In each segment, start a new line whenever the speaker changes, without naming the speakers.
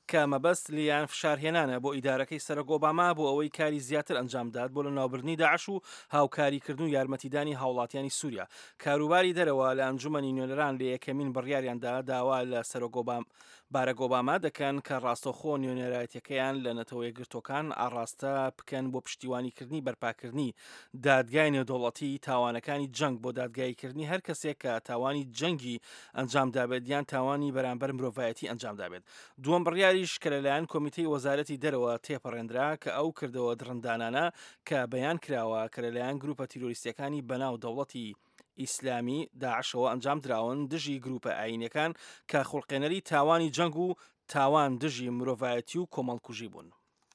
کە مەبەست لیان فشارهێنانە بۆ ئیدارەکەی سەرۆک ئۆباما بۆ ئەوەی کاری زیاتر ئەنجامدات بۆ لە ناوبردنی داعش و هاوکاریکردن و یارمەتیدانی هاوڵاتیانی سووریا. کاروباری دەرەوە لە ئەنجومەنی نوێنەران لە یەکەمین بڕیاریاندا داوا لە سەرۆک بارەک ئۆباما دەکەن کە ڕاستەوخۆ نوێنەرایەتەکەیان لە نەتەوە یەکگرتوەکان ئاڕاستە بکەن بۆ پشتیوانیکردنی بەرپاکردنی دادگای نێودەوڵەتی تاوانەکانی جەنگ بۆ دادگاییکردنی هەر کەسێک کە تاوانی جەنگی ئەنجامدابێت یان تاوانی بەرامبەر مرۆڤایەتی ئەنجامدابێت. دووەم بڕیاریش کە لەلایەن کۆمیتەی وەزارەتی دەرەوە تێپەڕێنرا کە ئەو کردەوە درڕندانانە کە بەیان کراوە کە لەلایەن گروپە تیرۆریستەکانی بەناو دەوڵەتی ئیسلامی داعشەوە ئەنجام دراون دژی گروپە ئاینەکان کە خوڵقێنەری تاوانی جەنگ و تاوان دژی مرۆڤایەتی و کۆمەڵکوژی بوون.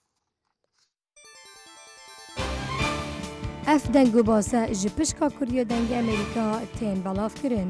ئەف دەنگ و باسە ji pişka Kuriya dengê Amerîka tên belavkirin.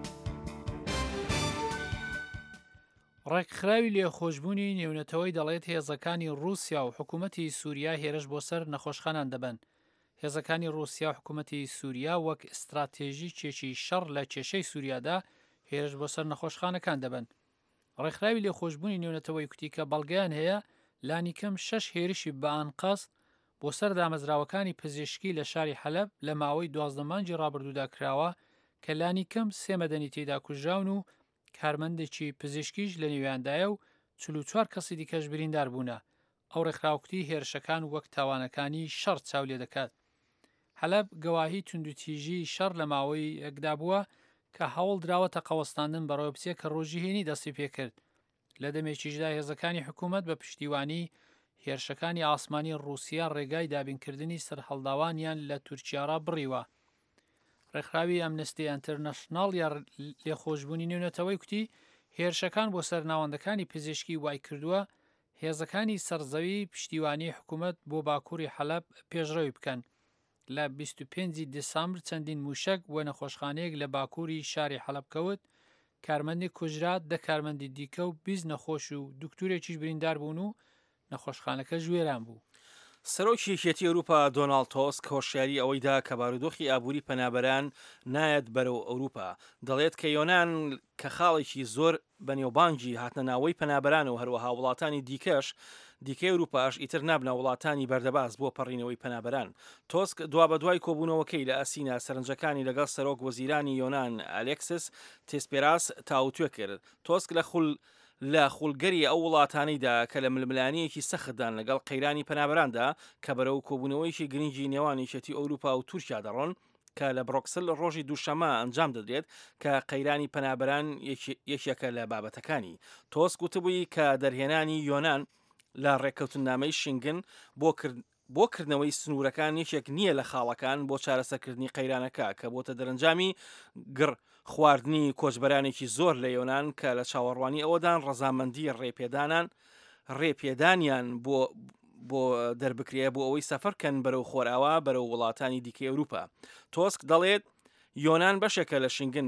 ڕێکخراوی لێخۆشببوونی نێونەتەوەی دەڵێت هێزەکانی رووسیا و حکوومەتی سووریا هێرش بۆ سەر نەخۆشخانان دەبن. هێزەکانی رووسیا و حکوومەتی سووریا وەک ئستراتێژی چێکی شەڕ لە کێشەی سووریادا هێرش بۆ سەر نەخۆشخانەکان دەبن. ڕێکخراوی لێخۆشببوونی نێونەتەوەی کوتی کە بەڵگەیان هەیە لانیکەم 6 هێرشی بە ئانقەس بۆ سەر دامەزراوەکانی پزیشکی لە شاری حەلەب لە ماوەی 12 مانگی ڕابردوودا کراوە کە لانیکەم 3 مەدەنی تێدا کوژراون و کارمەندێکی پزیشکیش لە نێویاندایە و 44 کەسی دیکەش بریندار بوونە. ئەو ڕێکخراوکتی هێرشەکان وەک تاوانەکانی شەڕ چاو لێ دەکات. حەلەب گەواهی توندوتیژی شەڕ لە ماوەی یەکدا بووە کە هەوڵ دراوەتە قەوەستاندن بەڕێوە بچێت کە ڕۆژی هێنی دەستی پێکرد. لە دەمێکیشدا هێزەکانی حکوومەت بە پشتیوانی هێرشەکانی ئاسمانی رووسیا ڕێگای دابینکردنی سەرهەڵداوانیان لە تورکیاڕا بڕیوە. ڕێکخراوی ئەمنستی ئەنتەرنەشناڵ یا لێخۆشببوونی نێونەتەوەی کوتی هێرشەکان بۆ سەرناوەندەکانی پزیشکی وای کردووە هێزەکانی سەرزەوی پشتیوانی حکوومەت بۆ باکووری حەلەب پێشڕەوی بکەن. لە 25 دسامبر چەندین موشک وە نەخۆشخانەیەک لە باکووری شاری حەلەب کەوت، کارمەندی کوژرات 10 کارمەندی دیکە و 20 نەخۆش و دوکتورێکیش بریندار بوون و نەخۆشخانەکە ژوێران بوو.
سەرۆکی یەکێتی ئەوروپا دۆناڵد تۆسک هۆشیاری ئەوەیدا کە بارودۆخی ئابووری پەنابەران نایەت بەرەو ئەوروپا. دەڵێت کە یۆنان کە خاڵێکی زۆر بەنێوبانگی هاتنە ناوەی پەنابەران و هەروەها وڵاتانی دیکەی ئەوروپاش ئیتر نابنە وڵاتانی بەردەباز بۆ پەڕینەوەی پەنابەران. تۆسک دوا بەدوای کۆبوونەوەکەی لە ئەسینا سەرنجەکانی لەگەڵ سەرۆک وەزیرانی یۆنان ئالێکسس تێسپێراس تاوتوێ کرد. تۆسک لە خوڵگەری ئەو وڵاتانەیدا کە لە ململانیەکی سەختدان لەگەڵ قەیرانی پەنابەراندا کە بەرەو کۆبوونەوەیکی گرنگی نێوانی یەکێتی ئەوروپا و تورکیا دەڕۆن کە لە بڕۆکسل ڕۆژی دووشەمە ئەنجام دەدرێت کە قەیرانی پەنابەران یەکێکە لە بابەتەکانی. تۆسک وتبووی کە دەرهێنانی یۆنان لە ڕێککەوتنامەی شنگن بۆ کردنەوەی سنوورەکان یەکێک نییە لە خاڵەکان بۆ چارەسەرکردنی قەیرانەکە کە بۆتە دەرەنجامی خواردنی کۆچبەرانێکی زۆر لە یۆنان کە لە چاوەڕوانی ئەوەدان ڕەزامەندی ڕێپێدانیان بۆ دەربکرێ بۆ ئەوەی سەفەرکەن بەرەو خۆراوە بەرەو وڵاتانی دیکەی ئەوروپا. تۆسک دەڵێت یۆنان بەشێکە لە شنگن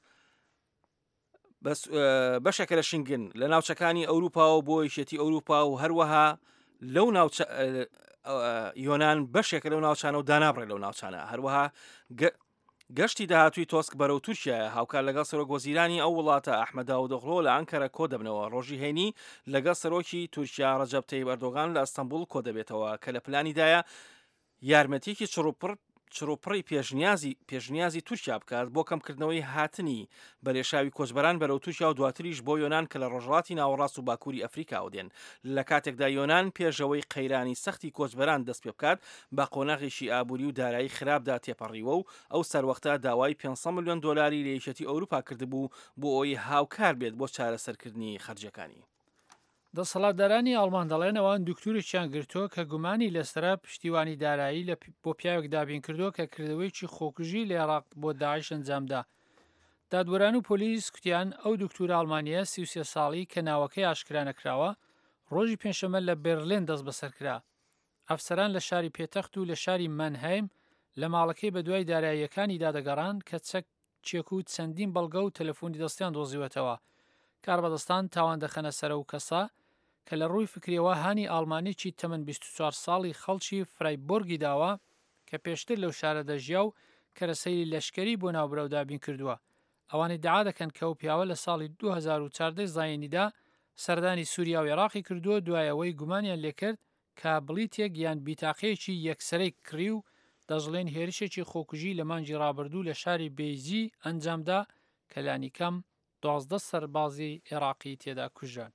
بەشێکە لە شنگن لە ناوچەکانی ئەوروپا و بۆ یەکێتی ئەوروپا و هەروەها لەو یۆنان بەشێکە لەو ناوچانە و دانابڕێت لەو ناوچانە. هەروەها گەشتی داهاتووی تۆسک بەرەو تورکیایە هاوکار لەگەڵ سەرۆک وەزیرانی ئەو وڵاتە ئەحمەد داوودۆغڵۆ لە ئەنکەرە کۆ دەبنەوە. ڕۆژی هەینی لەگەڵ سەرۆکی تورکیا ڕەجەب تەیب ئەردۆغان لە ئەستەمبوڵ کۆ دەبێتەوە کە لە پلانیدایە یارمەتیەکی چڕوپڕی پێشنیازی تورکیا بکات بۆ کەمکردنەوەی هاتنی بەلێشاوی کۆچبەران بەرەو تورکیا و دواتریش بۆ یۆنان کە لە ڕۆژهەڵاتی ناوەڕاست و باکووری ئەفریقا دێن. لە کاتێکدا یۆنان پێشەوەی قەیرانی سەختی کۆچبەران دەست پێ بکات بە قۆناغێکی ئابووری و دارایی خراپدا تێپەڕیوە و ئەو سەروەختە داوای 500 ملیۆن دۆلاری لە یەکێتی ئەوروپا کردبوو بۆ ئەوەی هاوکار بێت بۆ چارەسەرکردنی خەرجەکانی.
دەسەڵاتدارانی ئەڵمان دەڵێن ئەوان دوکتورێکیان گرتووە کە گومانی لەسرە پشتیوانی دارایی بۆ پیاوێک دابین کردووە کە کردەوەیکی خۆکوژی لە عێراق بۆ داعش ئەنجامدا. دادوەران و پۆلیس کوتیان ئەو دوکتورە ئەڵمانیە 33 ساڵی کە ناوەکەی ئاشکرا نەکراوە ڕۆژی پێنجشەممە لە بێرلین دەست بەسەرکرا. ئەفسەران لە شاری پێتەخت و لە شاری مەنهەیم لە ماڵەکەی بە دوای داراییەکانی دادەگەڕان کە چەک و چەندین بەڵگە و تەلەفۆنی دەستیان دۆزیوەتەوە. کاربەدەستان تاوان دەخەنە سەرە و کەسا کە لە ڕووی فکرەوە هانی ئاڵمانیی تەمەن 24 ساڵی خەڵکی فرایبۆرگی داوە کە پێشتر لەو شارە دەژیا و کەرەسەیری لەشکری بۆ ناوبرەو دابین کردووە. ئەوانی دعا دەکەن کە ئەو پیاوە لە ساڵی 2014 زاینیدا سەردانی سووریا و عێراقی کردووە دوایەوەی گومانیان لێکرد کە بڵیتێک یان بیتاقەیەکی یەکسەرەی کڕی و دەژڵێن هێرشێکی خۆکوژی لە مانگی ڕابردوو لە شاری بێیزی ئەنجامدا کە لانیکەم 12 سەربازی عێراقی تێدا کوژان.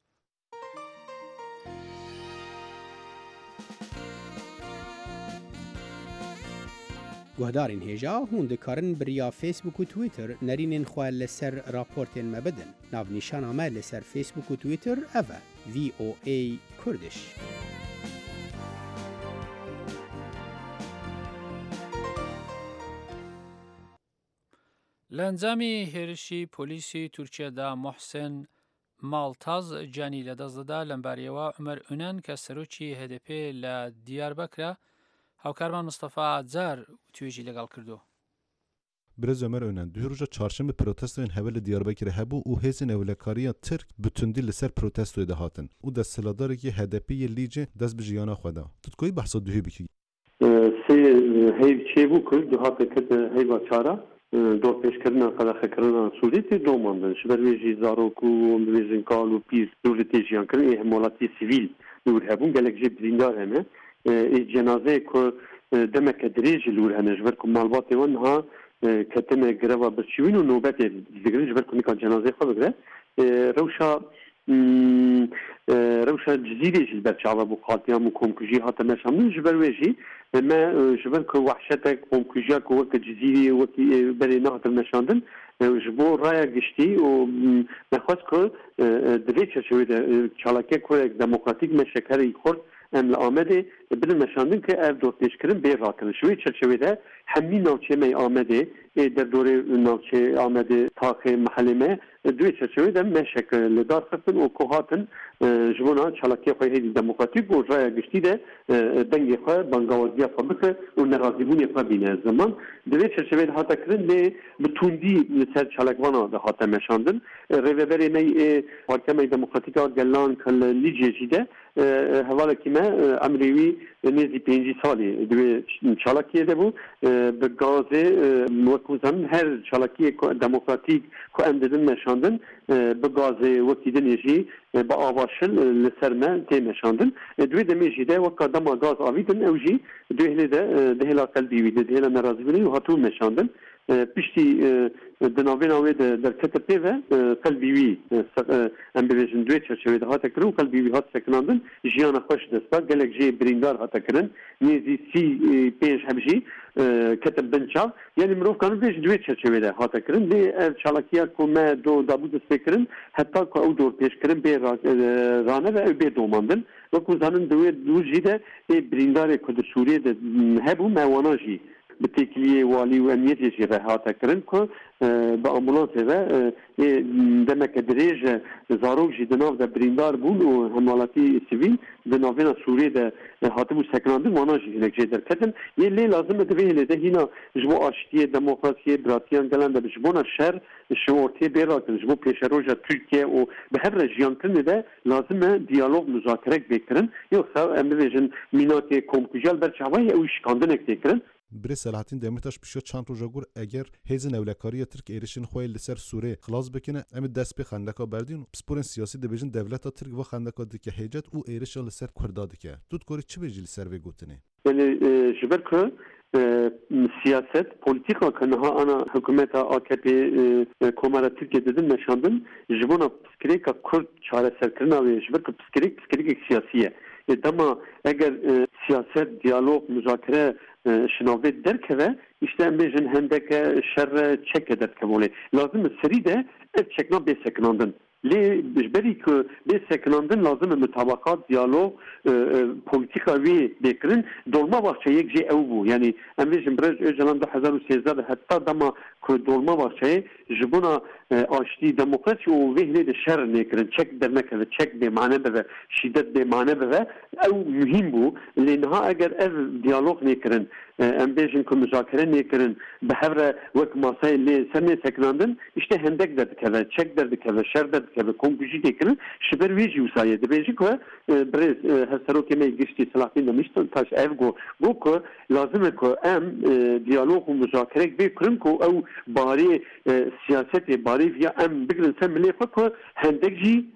گوهدارین هێژا هون دikarin biriya Facebook û Twitter nerînên xwe li ser raportên me bidin. Navnîşana me li ser Facebook û Twitter ev e VOA Kurdiş.
لە ئەنجامی هێرشی پۆلیسی تورکیەدا محسن ماڵتاز جانی لەدەستدەدا لەمباریەوە عومەر ئونان کە سەرۆکی HDP لە دیاربەکرە هاوکارمان مستەفا جار توێژی لەگەڵ کردو.
Birez Ömer Önen, duyu roja çarşembe protestoyên heve li Diyarbekirê hebû û hêzên ewlekariya Tirk bi tundî li ser protestoyê de hatin û destselatdarekî HDP'yê Lîcê dest bi jiyana xwe da. Tu dikoyî behsa duhê bikî?
Sê heyv çêbû kir du hate kete heyva çara dor pêşkirina qedexekirina Sûrî tê domandin. Ji ber wê jî zarok û dibêjin kal û pîr dewletê tê jiyan kirin ê hemolatî sivîl li wir hebûn gelek jê birîndar hene. Ê cenazeyê ku demeke dirêj li wir hene ji ber ku malbatê wan niha ketine greva birçîwîn û nobetê digirin ji ber ku nika cenazeyê xwe bigire. Rewşa cizîrê jî li ber çava bû qatiyam û komkujî hate meşandin ji ber wê jî me ji ber ku wehşetek komkujiya ku weke cizîrê wekî berê nehatin meşandin ji bo raya giştî û me xwest ku di vê çerçevê de çalakiyek kurek demokratîk me şekerê xort em li Amedê bidin meşandin ki ev dorpêşkirin bê rakin. Ji wê çerçevê de hemî navçeyê me Amedê ê derdorê navçe Amedê taxê mehelê me di wê çerçevê de meşek li dar xistin û ku hatin ji bona çalakiyê xwe hêdî demokratîk û raya giştî de dengê xwe bangawaziya xwe bike û nerazîbûnê xwe bîne. Zaman di wê çerçevê de hate kirin lê bi tundî li ser çalakvana de hate meşandin. Rêveberê me ê Parkemê Demokratîk a Gelan li Lîcê jî de hevalekî me emrê wî nêzî 5 salê di wê çalakiyê de bû bi gazê wekû zanin her çalakiyê demokratîk ku em didin meşandin bi gazê wekî dinê jî bi avaşil li ser me tê meşandin. Di wê demê jî de weka dema gaz avîdin ew jî dihêlê de dihêla qelbî wî de dihêla nerazîbûnê û hatû meşandin. Piştî di navêna wê de derkete pê ve qelbî wî em bibêjin duê çerçevê de hate kirin û qelbî wî hat sekinandin jiyana xwe ji dest da gelek jê birîndar hate kirin nêzî 35 heb jî ketin bin çav yanî mirovkanin bêj duê çerçevê de hate kirin lê ev çalakiya ku me dabû dest pê kirin heta ku ew dorpêşkirin bê rane ve ew bê domandin wekû zanin di wê dû jî de ê birîndarê ku di Sûriyê de hebû me wana jî bi têkiliyê walî û emniyetê jî re hate kirin ku bi ambulansê ve demeke dirêj zarok jî di nav de birîndar bûn û hemalatî sivîl di navêna Sûriyê de hatibû sekinandin wana jî hinek jê derketin. Yê lê lazim e di vê hêlê de hîna ji bo aştiyê, demokrasiyê, biratiyan gelan de ji bona şer ji ortaya bê rakin ji bo pêşeroja Tirkiye û bi her re jiyankirinê de lazim e diyalog müzakerek bê kirin yoksa em bibêjin mînakê komkujiyal berçavayê ew şikandinek tê kirin.
Birê Selahattin Demirtaş pişiya çand roja gur eger hêzên ewlekariya Tirk êrişên xwe li ser Sûrê xilas bikine em ê dest pê xendeka berdîn û pisporên siyasî dibêjin devleta Tirk ve xendeka dike hêcet û êrişa li ser Kurda dike. Tu dikorî çi bêjî li ser vê gotinê?
Yani ji ber ku siyaset politika ku niha ana hikûmeta AKP komara Tirkiye didin meşandin ji bona piskirêka Kurd çareserkirina wê ji ber ku piskirêkek siyasî ye. Dema eger siyaset, diyalog, müzakere şinavê derkeve işte em bêjin hendeke şerre çeke derkevole. Lazim e serî de ev çekna bê sekinandin. Lê ji berî ku bê sekinandin lazim e mutabakat, diyalog, politika wê bêkirin dolma baxçeyek jê ew bû. Yani em bêjin birêj Öcalan 2013 de heta dema ku dolma baxçeyê ji bona aştî demokrasî û vê hilê de şer nêkirin çek dernekeve, çek bêmane bibe, şîdet bêmane bibe ew mühîm bû. Lê niha eger ev diyalog nêkirin em bêjin ku müzakere nêkirin bi hev re wek masayê lê ser nê sekinandin işte hendek derdikeve, çek derdikeve, şer derdikeve, komkujî têkirin ji ber wê jî wisa dibêjî ku birêz hevserokê me giştî Selahattin Demirtaş ev got ku lazim e ku em diyalog û müzakerek bê kirin ku ew barê siyasetê barê viya em bigirin ser milê xwe ku hendek jî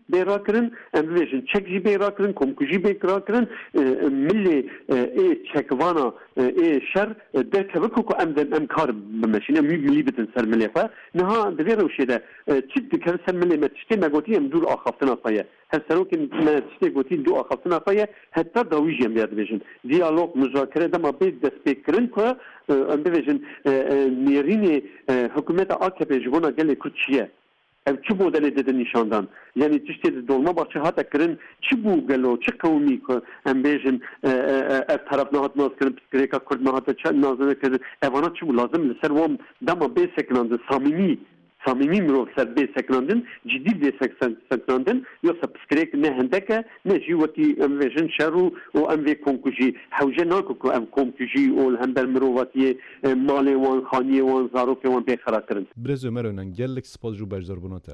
بیراکرن امروزین چک جی بیراکرن کمکوجی بیراکرن ملی چکوانا شر ده تبکو کو ام کار بمشین ملی بتن سر ملی فا نها دویر وشیده چید دکر سر ملی متشتی نگوتی ام دور آخافتنا فایه هر سروکی متشتی گوتی دو آخافتنا فایه حتی داویجیم بیاد بیشن دیالوگ مذاکره دما بید دست بکرن که ام بیشن نیرین حکومت AKP جونا گلی کچیه چی مدلی داده نشاندن یعنی تشتی دولما باشه هات اکرن چی بو گلو چی قومی که ام بیشن طرف نهات ناز کردن پسکریکا کرد نهات چه نازنه کردن ایوانا چی بو لازم لسر وام دما بیسکنند صمیمی مرو سر بیسکنندن جدی بیسکنندن یا سبسکریک نه هندکه نه جیوتی ام بیشن شرو و ام بی کنکوجی حوجه ناکو که ام کنکوجی و هم بر مروواتی مال وان خانی وان زاروک وان بخرا کردن
برز عمران گلک سپاس جو بجدار بنوته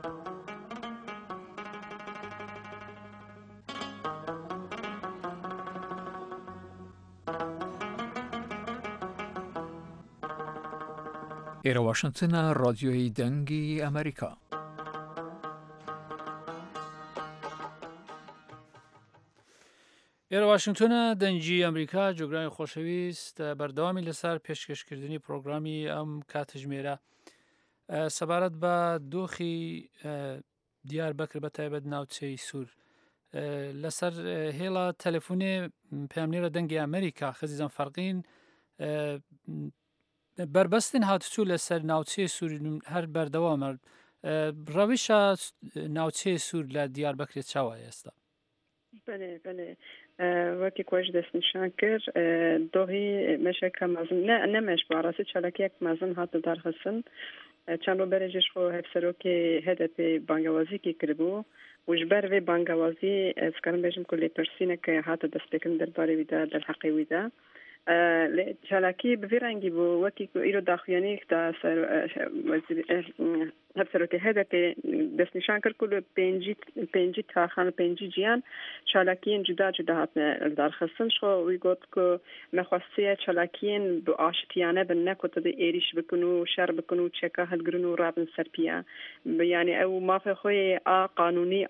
ئێرە واشنگتنە ڕادیۆی دەنگی ئەمریکا.
ئێرە واشنگتنە دەنگی ئەمریکا جۆگرانی خۆشەویست بەردەوامی لەسەر پێشکەشکردنی پرۆگرامی ئەم کاتژمێرە سەبارەت بە دۆخی دیار بەکر بە تایبەت ناوچەی سوور لەسەر هێڵە تەلەفۆنێ پەیامنێرە دەنگی ئەمریکا خەزیزان فەرقین بربەستن هاتوچوو لەسەر ناوچەی سوور هەر بەردەوامە ڕەویشە ناوچەی سوور لە دیار بەکرێت چاوە ئێستا
بله وەکی خۆش دەستنیشان کرد دۆهی مەشێکە مەزن نەمەش بەڕاستی چالەکەیەک مەزن هاتە دارخستن چەند ڕۆبەرێژش خۆ هەفسەرۆکی هەدەپێ بانگەوازیکی کردبوو وژبەر وێ بانگەوازی ئەسکارم بێژم کو لێپرسینەکە هاتە دەستپێکردن دەربارەی ویدا دەرحەقی ویدا چالاکی بوی رنگی بو وکی ایرو داخویانی دا هفسروتی هدف دست نشان کرد کل پنجی تاخان پنجی جیان چالاکین جدا هاتن دار خستن شو وی گفت که مخواستیه چالاکین بو آشتیانه بن نکوت دی ایریش بکنو شر بکنو چکا هلگرنو رابن سرپیا یعنی او مافه خوی قانونی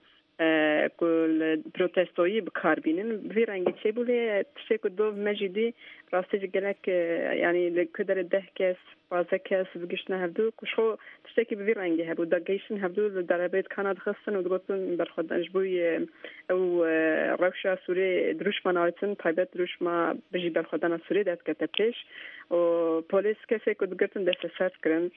کل پروتستویی بکار بینن وی رنگی چه بوده تشک دو مجیدی راستی جلک یعنی لکدر 10 کس 12 کس بگشتن هفدو کشو تشکی به وی رنگی هبو دگیشن هفدو در بیت کاناد خستن و دگوتن برخود انجبوی او روشا سوری دروش منایتن تایبت دروش ما بجی برخودان سوری داد کتپیش و پلیس کسی که دگرتن دست سرد کرن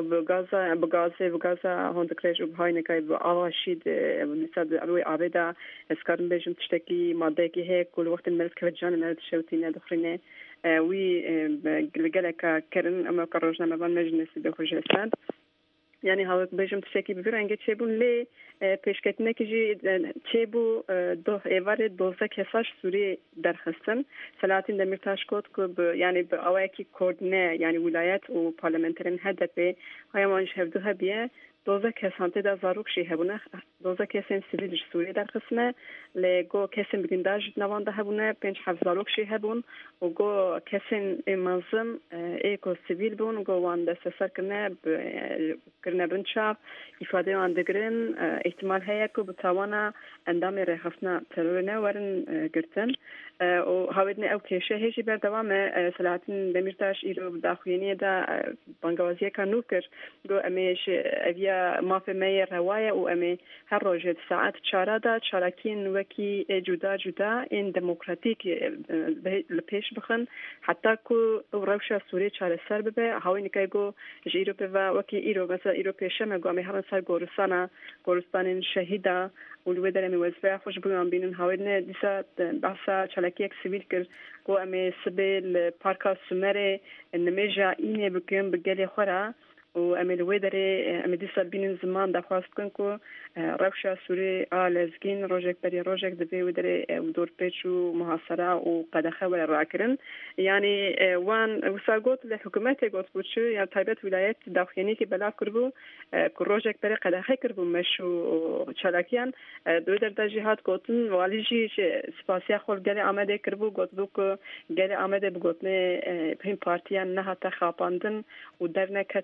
بگازه هندکریش و بهای نکای با آواشید نساد روی آبدا اسکارن بیشم تشکی ماده که هی کل وقت ملت که جان ملت شوتی ندخرینه وی لگلک کرن اما کاروجنا مبان مجلسی بخوش هستند یعنی هاوک بیشم تشکی ببرنگه چه بون لی پیشکتنه که جی چه بو دو ایوار 12 کساش سوری درخستن سلاطین دمیرتاش کد که یعنی به آوکی کردنه یعنی ولایت و پارلمنترین هدفه های مانش هفدو هبیه 12 کسان تدا زاروک شی هبونه 12 کسان سیویل سوری در قسمه لگو کسان بگنداج نوانده هبونه 5-7 زاروک شی هبون و گو کسان منظم ایکو سیویل بون گو وان دست سر کرنه بنچاف ifade وان دگرن احتمال هیا که بتوانا اندام رخصنا ترونه ورن گرتن و هاودنه او کشه هیچی بردوام سلاطین دمیرتاش ایرو داخوینی دا بانگوازیه کانو کر گو امیش اویا مافه می روایه و امی هر روزه ساعت 4 دا چالاکین وکی جدا این دموکراتیک لپیش بخن حتی که روشا سوری چاله سر ببه هاوینی که گو ایرو به وکی ایرو مثلا ایرو پیشه مگو امی همون سر گورستان شهیده ولو در می وظیفه خوش بیان بینن هاودنه دیسا بحثا چالکی یک سیویل کرد گو امی سبیل پارکا سومره نمیجا اینه بکن بگلی خورا و امی لوی داره امی دیسا بینن زمان دخواست کن که روشا سوری لزگین روژک بری روژک دوی و داره دور پیچ و محاصره و قدخه ولی را کرن یعنی وان وسا گوت لحکومت گوت بود شو یعنی تایبت ولایت داخلینی که بلا کربو که روژک بری قدخه کربو مشو چالاکیان دوی در دا جهات گوتن والی جی سپاسیا خول گلی آمده کربو گوت بو که گلی آمده بگوتنه پین پارتیان نه حتی خواباندن و در نکتن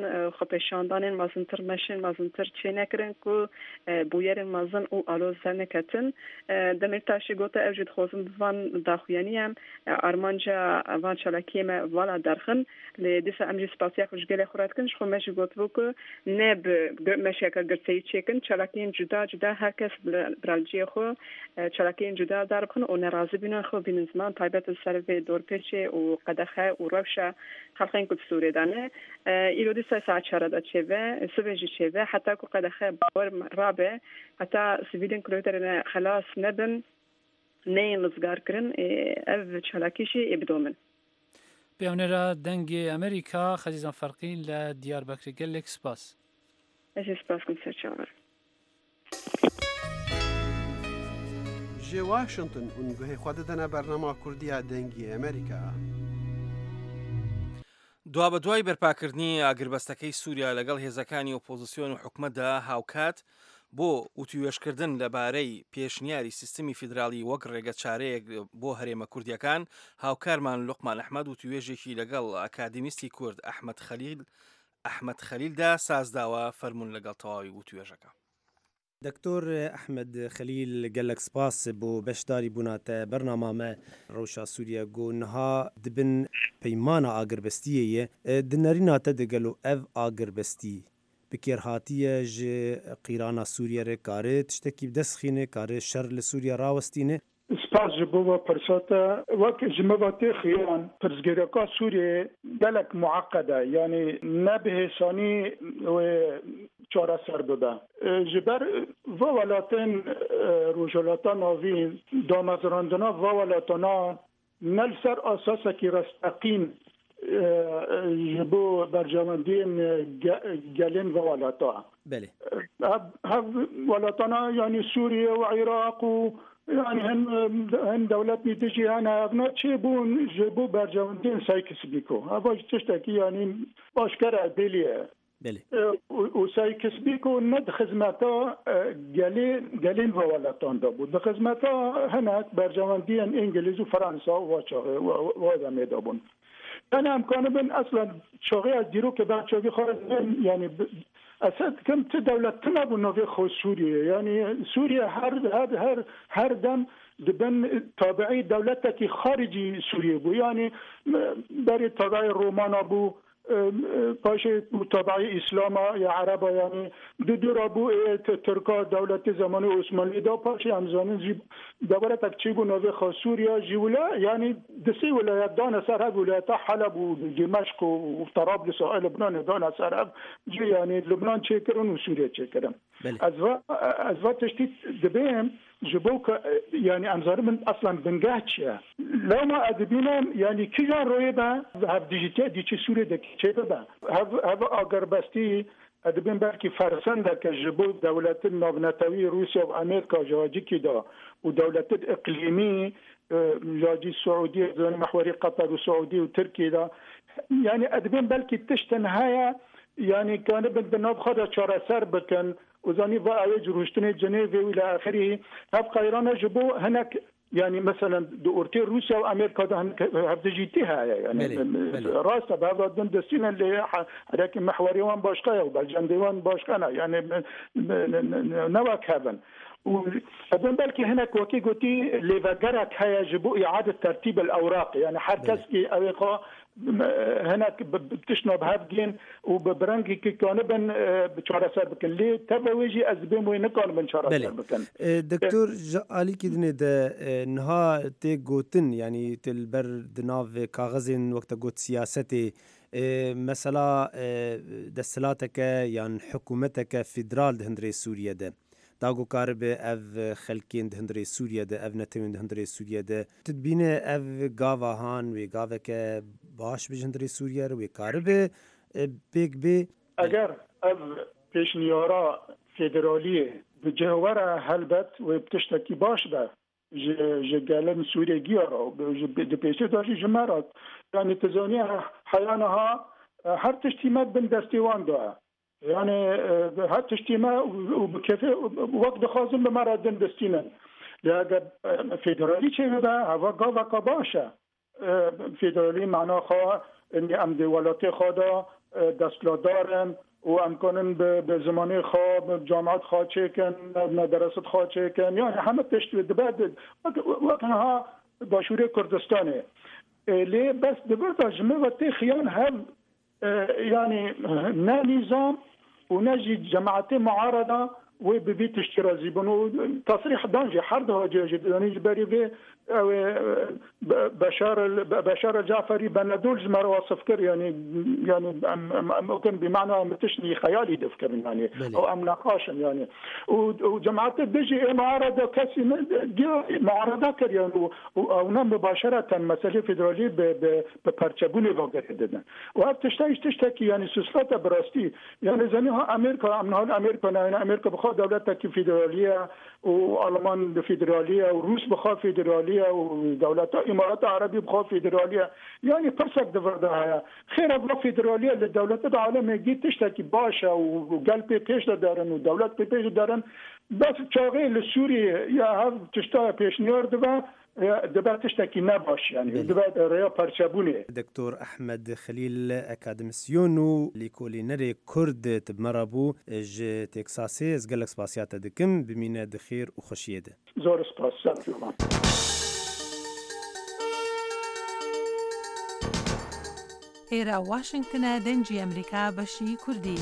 مازن خپشاندان مازن تر مشن مازن تر چه نکرن کو بویر مازن او آلوز نکتن دمرتاشی گوته اوجد خوزم وان داخویانی هم آرمانجا وان چلاکی ما والا درخن لدیس امری سپاسیا خوش گله خورد کنش خو مش گوت بو کو نب مشکل گرتی چکن چلاکین جدا جدا هر کس برالجی خو چلاکین جدا دربخن او ناراضی بینن خو بین زمان تایبت سر به دور پرچه و قدخه و روشه خلقین کد سوری دانه ایرودی ساعت چهار دا چه سویجی چه حتی کو قدخه باور رابع حتی سویدین کلوترن خلاص نبن نه مزگار کرن او چلاکیشی ابدومن
پیونرا دنگ امریکا خزیزان فرقین ل دیاربکر گلک سپاس
سپاس کن سرچاور
جه واشنطن اونگوه خود دنه برنامه کردی دنگی امریکا
دوا بە دوای بەرپاکردنی ئاگربەستەکەی سووریا لەگەڵ هێزەکانی ئۆپۆزیسیۆن و حکومەتدا هاوکات بۆ وتوێشکردن لەبارەی پێشنیاری سیستمی فیدرالی وەک ڕێگە چارەیەک بۆ هەرێمە کوردیەکان هاوکارمان لوقمان ئەحمەد وتوێژێکی لەگەڵ ئاکادمیستی کورد ئەحمەد خەلیلدا سازداوە فەرمون لەگەڵ تەواوی وتوێژەکە.
دکتور احمد خلیل گلک سپاس بو بشداری بونات برنامه ما روشا سوریا گو نها دبن پیمانا آگربستیه دنرینا تدگلو او آگربستی بکر هاتیه ج قیرانا سوریا ره کاره تشتکی بدسخینه کاره شر لسوریا راوستینه
سپاس جبوه پرساتا وقت جمعاتی خیان پرزگیرکا سوریه گلک معقده یعنی نبه ثانی و چاره سر بده جبر و ولاتن روجلاتان آوی دامزراندنا و ولاتنا نل سر اساس کی رستقیم جبو برجامندین گلین و ولاتا
بله
ولاتنا یعنی سوریه و عراق و يعني هن دولتني تجي أنا أبناء شيبون جبوا برجوندين سايكس بيكو هذا تشتكي يعني باشكرة بليه
بله
وسايكس بيكو ند خدمته قالين فوالاتون دابو خدمته هناك برجوندين إنجليز وفرنسا وهذا ميدابون أنا أمكان بن أصلا شغي أديرو كبعد شغي خارج يعني أسد كم دولة تنابو نوفي خو سوريا يعني سوريا هر دم دبن تابعي دولتك خارجي سوريا بو يعني بري تابعي رومان ابو پاشه تابعی اسلام یا عرب یعنی دو رابو ترکا دولت زمانی عثمانی دا پاشه همزمان دوباره تکچی بو نوی خاصوریا جولا یعنی دسی ولایت دان سرب ولایت حلب و دمشق و طرابلس و لبنان دان سرب یعنی لبنان چه کرن و سوریه چه کرن از وقت تشتیت دبیم جبوك يعني أنظر من أصلا بنجاتشيا لو ما أدبينا يعني كيجان رويبا هاب ديجيتال ديجي سوري دك شيبا هاب أقربستي أدبين بالكي فرسان دك جبو دولة النوبناتوي روسيا وأمريكا جواجي كده ودولة الإقليمي جواجي السعودية زون محوري قطر والسعودية وتركيا ده يعني أدبين بالكي تشتنهايا يعني كان بناب خدا شارع سربكن وزاني بقى روشتني جنيفي والى اخره هبقى ايران جبو هناك يعني مثلا دورتي روسيا وامريكا ده هبدجيتها يعني راسه بهذا ضمن السنه اللي لكن محوري وان باشقه وبالجندوان باشقه يعني نواك هذا وأظن بالك هناك وكي قلتي لفجرك هيا جبو إعادة ترتيب الأوراق يعني حركة أوراق هناك بتشنب هافجين وببرنجي كانبن بشارة سربكن ليه تبويجي أزبين وينكان من شارة سربكن
دكتور علي كدني ده نها تيجوتن يعني تلبر دناف كاغزين وقت قوت سياستي مثلا دستلاتك يعني حكومتك فيدرال هندري سوريا ده داغو كارب اف خلكين هندري سوريا ده اف نتمن هندري سوريا ده تدبينه اف غاوا هان وي غاوا ك باش بجندري سوريا وي كارب بيك بي
اگر اف بيشنيورا فيدراليه بجوهره هلبت وبتشتكي باش به جالن سوريا جيرا بيشتكي داشي جمارات يعني تزونيها حيانها هر تشتيمات بن دستيوان ده يعني هات اجتماع وبكيفية وقت خازن بمرادن دستينا لأجل فيدرالي شيء هذا هو قابا قباشة فيدرالي معناه خا إني أمد ولاتي خدا دستلادارن و امکانن به زمانه خواب جامعات خواه چکن مدرسات خواه چکن یعنی همه پشت بعد وقتها باشوری کردستانه لی بس دبرت جمعه وقتی خیان هم يعني نا نظام ونجي جماعات معارضة وببيت اشترازي بنو تصريح دانجي حرده جاجد يعني جبري بشار الجعفري بندول ما وصف كر يعني ممكن بمعنى متشني خيالي دفكر يعني او ام نقاش يعني وجماعات بيجي معارضه كاسي معارضه كر يعني او مباشره مساله فيدراليه ببرچبوني وقت وهب تشتكي يعني سلسلات براستي يعني زنيها امريكا امريكا بخواد دولتك فيدراليه والمان فيدراليه وروس بخواد فيدراليه ودولات امارات عربيه بخواد فيدراليه يعني فرصك دفردها خير ابغى فيدراليه للدولات العالم جيت تشتكي باشا وقلبي بيش دارن ودولات بيش دارن بس شاغل لسوريا يا هذا تشتاق بيش نيردبا دبا تشتكي نباش يعني دبا ريا برشابوني
دكتور احمد خليل اكاديميسيونو ليكولينري كرد تبمرابو ج تكساسي از گلک سپاسیات دکم بمینه دخیر و خوشیده
زور سپاس
ئێرە واشنگتنە دەنجی ئەمریکا بەشی کوردی.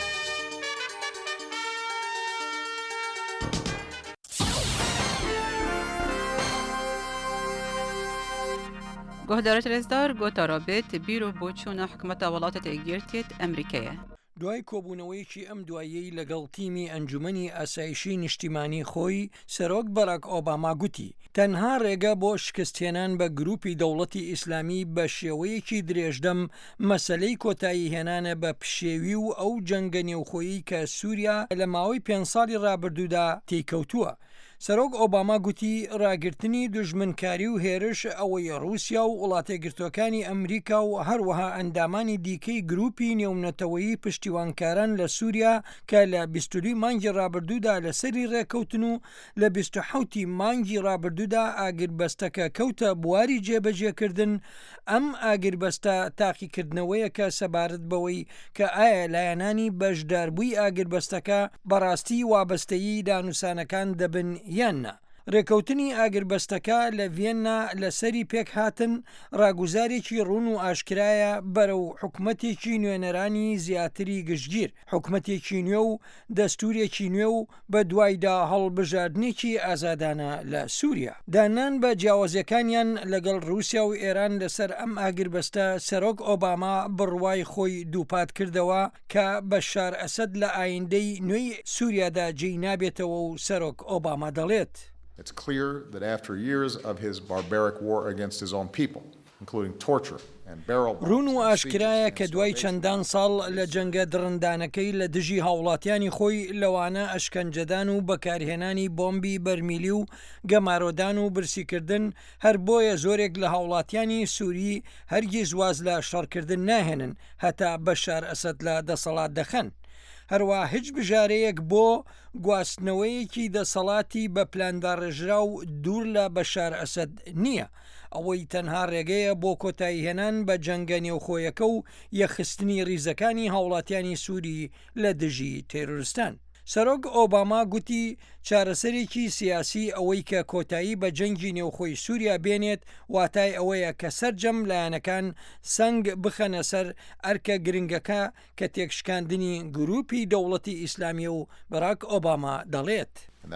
گۆهدارە رێزدار گۆتارا بێت بیرۆ بۆ چوونە حکومەتە وڵاتە تێگیرتێت ئەمریکایە.
دوای کۆبوونەوەیکی ئەم دوایەی لەگەڵ تیمی ئەنجومەنی ئاسایشی نیشتیمانی خۆی سەرۆک بەراک ئۆباما گوتی تەنها ڕێگە بۆ شکستهێنان بە گروپی دەوڵەتی ئیسلامی بە شێوەیەکی درێژدەم مەسەلەی کۆتایی هێنانە بە پشێوی و ئەو جەنگە نێوخۆیی کە سووریا لە ماوەی 5 ساڵی ڕابردوودا تێکەوتووە. سەرۆک ئۆباما گوتی ڕاگررتنی دژمنکاری و هێرش ئەوەی رووسیا و وڵاتێگرتوەکانی ئەمریکا و هەروەها ئەندامانی دیکەی گروپی نێونەتەوەیی پشتیوانکاران لە سووریا کە لە 22 مانگی ڕابردوودا لەسەری ڕێکەوتن و لە 27 مانگی ڕابردوودا ئاگربەستەکە کەوتە بواری جێبەجێکردن ئەم ئاگربەستە تاقیکردنەوەیەکە سەبارەت بەوەی کە ئایا لایەنانی بەشداربووی ئاگربەستەکە بەڕاستی وابەستەیی دانووسانەکان دەبن یاننا. ڕێکەوتنی ئاگربەستەکە لە ڤێننا لەسەری پێک هاتن ڕاگوزارێکی ڕوون و ئاشکرایە بەرەو حکومەتێکی نوێنەرانی زیاتری گشتگیر حکومەتێکی نوێ و دەستورێکی نوێ و بە دوایدا هەڵبژاردنێکی ئازادانە لە سووریا. دانان بە جیاوازیەکانیان لەگەڵ رووسیا و ئێران لەسەر ئەم ئاگربەستە سەرۆک ئۆباما بڕوای خۆی دووپات کردەوە کە بەشار ئەسەد لە ئایندەی نوێی سووریادا جێی نابێتەوە و سەرۆک ئۆباما دەڵێت.
It's clear that after years of his barbaric war against his own people, including torture and barrel bombs,
ڕوون و ئاشکرایە کە دوای چەندان ساڵ لە جەنگە درڕندانەکەی لە دژی هاوڵاتیانی خۆی لەوانە ئەشکەنجەدان و بەکارهێنانی بۆمبی بەرمیلی و گەمارۆدان و برسیکردن هەر بۆیە زۆرێک لە هاوڵاتیانی سووری هەرگیز واز لە شەڕکردن ناهێنن هەتا بەشار ئەسەد لە دەسەڵات دەخەن. هەروە هیچ بژارەیەک بۆ گواستنەوەیەکی دەسەڵاتی بە پلانداڕێژرا و دوور لە بەشار ئەسەد نییە. ئەوەی تەنها ڕێگەیە بۆ کۆتایی هێنان بە جەنگە نێوخۆیەکە و یەخستنی ریزەکانی هاوڵاتیانی سووری لە دژی تێرۆریستان. سەرۆک ئۆباما گوتی چارەسەرێکی سیاسی ئەوەی کە کۆتایی بە جەنگی نێوخۆی سووریا بێنێت واتای ئەوەیە کە سەرجەم لایەنەکان سنگ بخەنە سەر ئەرکە گرنگەکە کە تێکشکاندنی گروپی دەوڵەتی ئیسلامی و بەراک ئۆباما دەڵێت.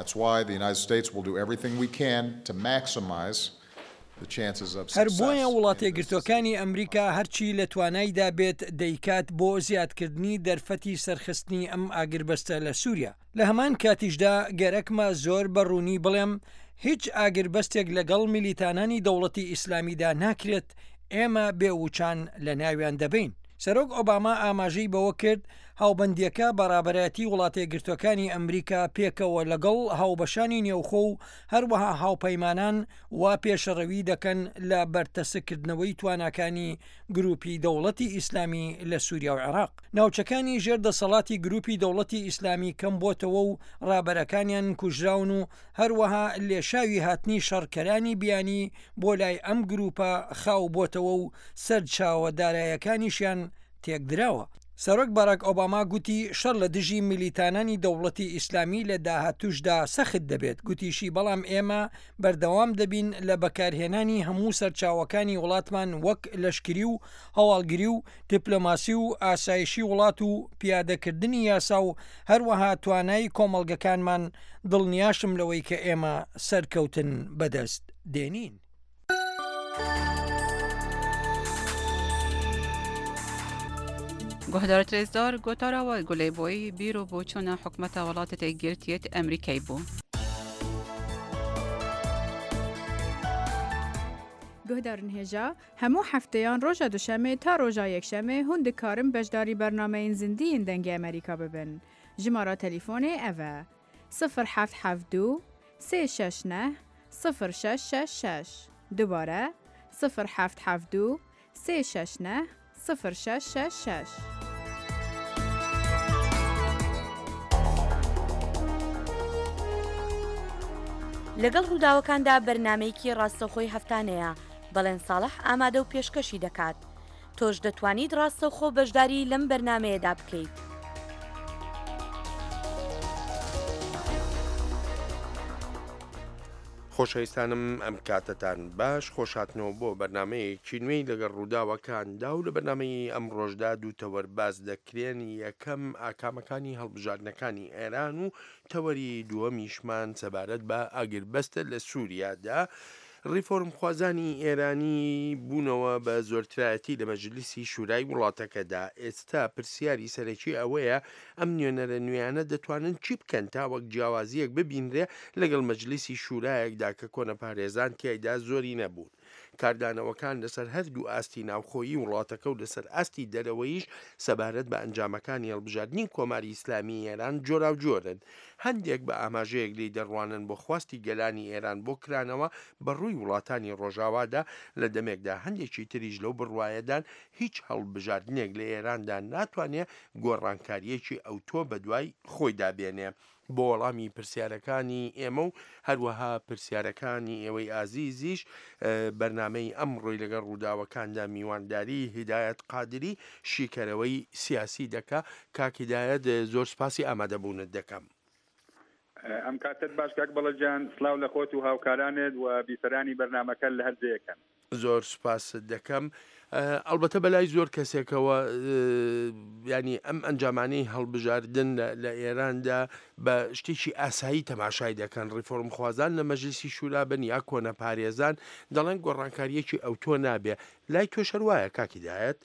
هەر بۆیە وڵاتێگرتوەکانی ئەمریکا هەرچی لە توانایدا بێت دەیکات بۆ زیادکردنی دەرفەتی سەرخستنی ئەم ئاگربەستە لە سووریا. لە هەمان کاتیشدا گەرەکمە زۆر بەڕوونی بڵێم هیچ ئاگربەستێک لەگەڵ میلیتانانی دەوڵەتی ئیسلامیدا ناکرێت ئێمە بێوچان لە ناویان دەبین. سەرۆک ئۆباما ئاماژەی بەوە کرد هاوبەندیەکە بەڕابەتی وڵاتێگرتوەکانی ئەمریکا پێکەوە لەگەڵ هاوبەشانی نێوخۆ و هەروەها هاوپەیمانان وا پێشەڕەوی دەکەن لە بەرتەسەکردنەوەی تواناکانی گروپی دەوڵەتی ئیسلامی لە سووریا و عێراق. ناوچەکانی ژێر دەسەڵاتی گروپی دەوڵەتی ئیسلامی کەم بۆتەوە و ڕابەرەکانیان کوژراون و هەروەها لێشاوی هاتنی شەڕکەرانی بیانی بۆ لای ئەم گروپە خاو بۆتەوە و سەرچاوە دارایەکانیشیان تێکدراوە. سەرۆک باراک ئۆباما گوتی شەڕ لە دژی میلیتانانی دەوڵەتی ئیسلامی لە داهاتوشدا سەخت دەبێت. گوتیشی بەڵام ئێمە بەردەوام دەبین لە بەکارهێنانی هەموو سەرچاوەکانی وڵاتمان وەک لەشکری و هەواڵگری و دیپلۆماسی و ئاسایشی وڵات و پیادەکردنی یاسا و هەروەها توانای کۆمەڵگەکانمان. دڵنیاشم لەوەی کە ئێمە سەرکەوتن بەدەست دێنین.
گۆهدار ترێزدار گۆتاراوە گولەیبۆی بیرۆ بۆ چۆنە حکومەتە وڵاتە تێگرتیێت ئەمریکای بوو.
گۆهدارن هێژا هەموو هەفتەیان ڕۆژە دوشەمێ تا ڕۆژە یەکشەمێ هون دikarin بەشداری بەرنامەین زیندیین دەنگی ئەمریکا ببن. ژمارە تەلیفۆنێ ئەڤە 0772 369 0666 دوبارە 0772 369 0666.
لەگەڵ ڕووداوەکاندا بەرنمەیەکی ڕاستەوخۆی هەفتانەیە بەڵێن ساڵح ئامادە و پێشکەشی دەکات. تۆش دەتوانیت ڕاستەوخۆ بەشداری لەم بەرنمەیەدا بکەیت.
خۆشەویستانم ئەم کاتتان باش خۆشاتنەوە بۆ بەرنمەیەکی نوێی لەگەڵ ڕووداوەکاندا و لە بەرنمەی ئەم ڕۆژدا دوو تەوەرباز دەکرێن. یەکەم ئاکامەکانی هەڵبژاردنەکانی ئێران و تەوەری دووەمیشمان سەبارەت بە ئاگربەستە لە سووریادا. ریفۆرم خوازانی ئێرانی بوونەوە بە زۆرترایەتی لە مەجلیسی شورای وڵاتەکەدا. ئێستا پرسیاری سەرەکی ئەوەیە ئەم نوێنەرە نوێیانە دەتوانن چی بکەن تا وەک جیاوازیەک ببینرێ لەگەڵ مەجلیسی شورایەکدا کە کۆنە پارێزان تیایدا زۆری نەبوون. کاردانەوەکان لەسەر هەردوو ئاستی ناوخۆیی وڵاتەکە و لەسەر ئاستی دەرەوەیش سەبارەت بە ئەنجامەکانی هەڵبژاردننی کۆماری ئیسلامی ئێران جۆراو جۆرن. هەندێک بە ئاماژەیەک لی دەڕوانن بۆ خواستی گەلانی ئێران بۆ کرانەوە بەڕووی وڵاتانی ڕۆژاوادا. لە دەمێکدا هەندێکی تریش لەو بڕواایەدان هیچ هەڵبژاردنێک لە ئێراندا ناتوانێت گۆڕانکاریەکی ئەوتۆ بە دوای خۆی دابێنێ. بۆ وەڵامی پرسیارەکانی ئێمە و هەروەها پرسیارەکانی ئێوەی ئازیزیش بەرنمەی ئەم ڕۆی لەگەڵ ڕووداوەکاندا میوانداری هیدایەت قادری شیکەرەوەی سیاسی دەکا. کاکیدایەت زۆر سپاسی ئامادەبوونت دەکەم.
ئەم کاتت باش کاک بەڵەجان سلااو لە خۆت و هاوکارانت و بیسەرانی بەرنمەکە لە هەرجەیەکەن.
زۆر سپاس دەکەم. ئەلبەتە بەلای زۆر کەسێکەوە ینی ئەم ئەنجامانەی هەڵبژاردن لە ئێراندا بە شتێکی ئاسایی تەماشای دەکەن. ڕیفۆرم خوازان لە مەجلیسی شورا بن یا کۆنە پارێزان دەڵێن گۆڕانکاریەکی ئەوتۆ نابێ. لای تۆ شەروایە کاکیدایەت؟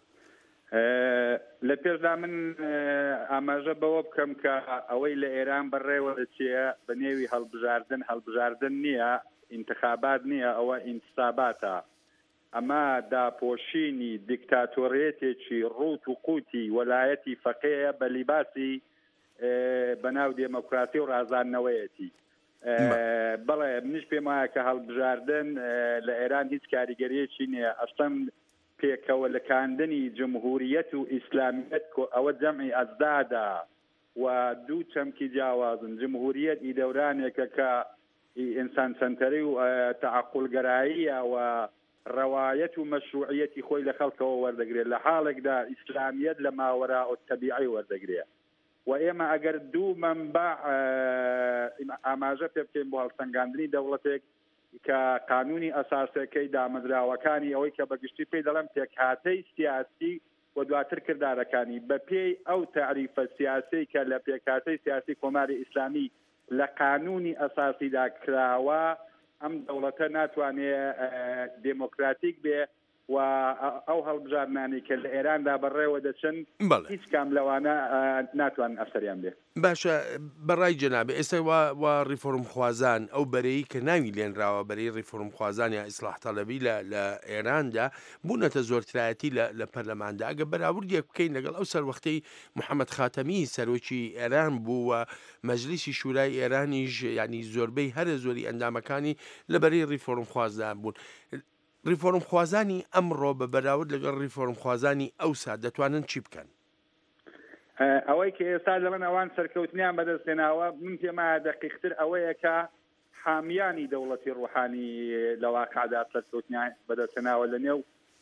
لە پێشدا من ئاماژە بەوە بکەم کە ئەوەی لە ئێران بەڕێوە دەچێە بە نێوی هەڵبژاردن نییە، ئینتخابات نییە، ئەوە ئینتساباتە. ئەمە داپۆشینی دیکتاتۆریەتێکی ڕوت و قوتی وەلایەتی فەقەیە بە لیباسی بەناو دێمۆکراسی و ڕازاندنەوەیەتی. بەڵێ منیش پێم وایە کە هەڵبژاردن لە ئێران هیچ کاریگەریەکی نییە. ئەستەم پێکەوە لەکاندنی جمهوریەت و ئیسلامیەت ئەوە جەمعی ئەزدادا و دوو چەمکی جیاوازن. جمهوریەت ئیدەورانێکە کە ئینسان سەنتەری و تەعەقولگەراییە و ڕەوایەت و مەشروعیەتی خۆی لە خەڵکەوە وەردەگرێت، لە حاڵێکدا ئیسلامیەت لە ماوەراء التەبیعی وەردەگرێت. و ئێمە ئەگەر دوو مەنبع ئاماژە پێ بکەین بۆ هەڵسەنگاندنی دەوڵەتێک کە قانونی ئەساسەکەی دامەزراوەکانی ئەوەی کە بەگشتی پێی دەڵێن پێکهاتەی سیاسی و دواتر کردارەکانی بە پێی ئەو تعریفە سیاسی کە لە پێکهاتەی سیاسی کۆماری ئیسلامی لە قانونی ئەساسیدا کراوە، ئەم دەوڵەتە ناتوانێت دێمۆکراتیک بێ و ئەو هەڵبژاردنانی کە لە ئێراندا بەڕێوە دەچن هیچ کام لەوانە ناتوان ئەسەریان بێ.
باشە بەڕای جەنابێ ئێستا وا ڕیفۆرم خوازان ئەو بەرەی کە ناوی لێنراوە بەرەی ڕیفۆرم خوازان یا ئیسلاح تەڵەبی لە ئێراندا بوونەتە زۆرترایەتی لە پەرلەماندا. ئەگە بەراوردێک بکەین لەگەڵ ئەو سەروەختەی محەممەد خاتەمی سەرۆکی ئێران بوو و مەجلیسی شورای ئێرانیش ینی زۆربەی هەرە زۆری ئەندامەکانی لەبەرەی ڕیفۆرم خوازان بوون. ریفۆرم خوازانی ئەمڕۆ بە بەراورد لەگەڵ ریفۆرم خوازانی ئەوسا دەتوانن چی بکەن؟
ئەوەی کە ئێستا لەمن ئەوان سەرکەوتنیان بەدەستێناوە من پێما دەقیقتر ئەوەیە کە حامیانی دەوڵەتی ڕوحانی لە واقعدا سەرکەوتنیان بەدەستێناوە لە نێو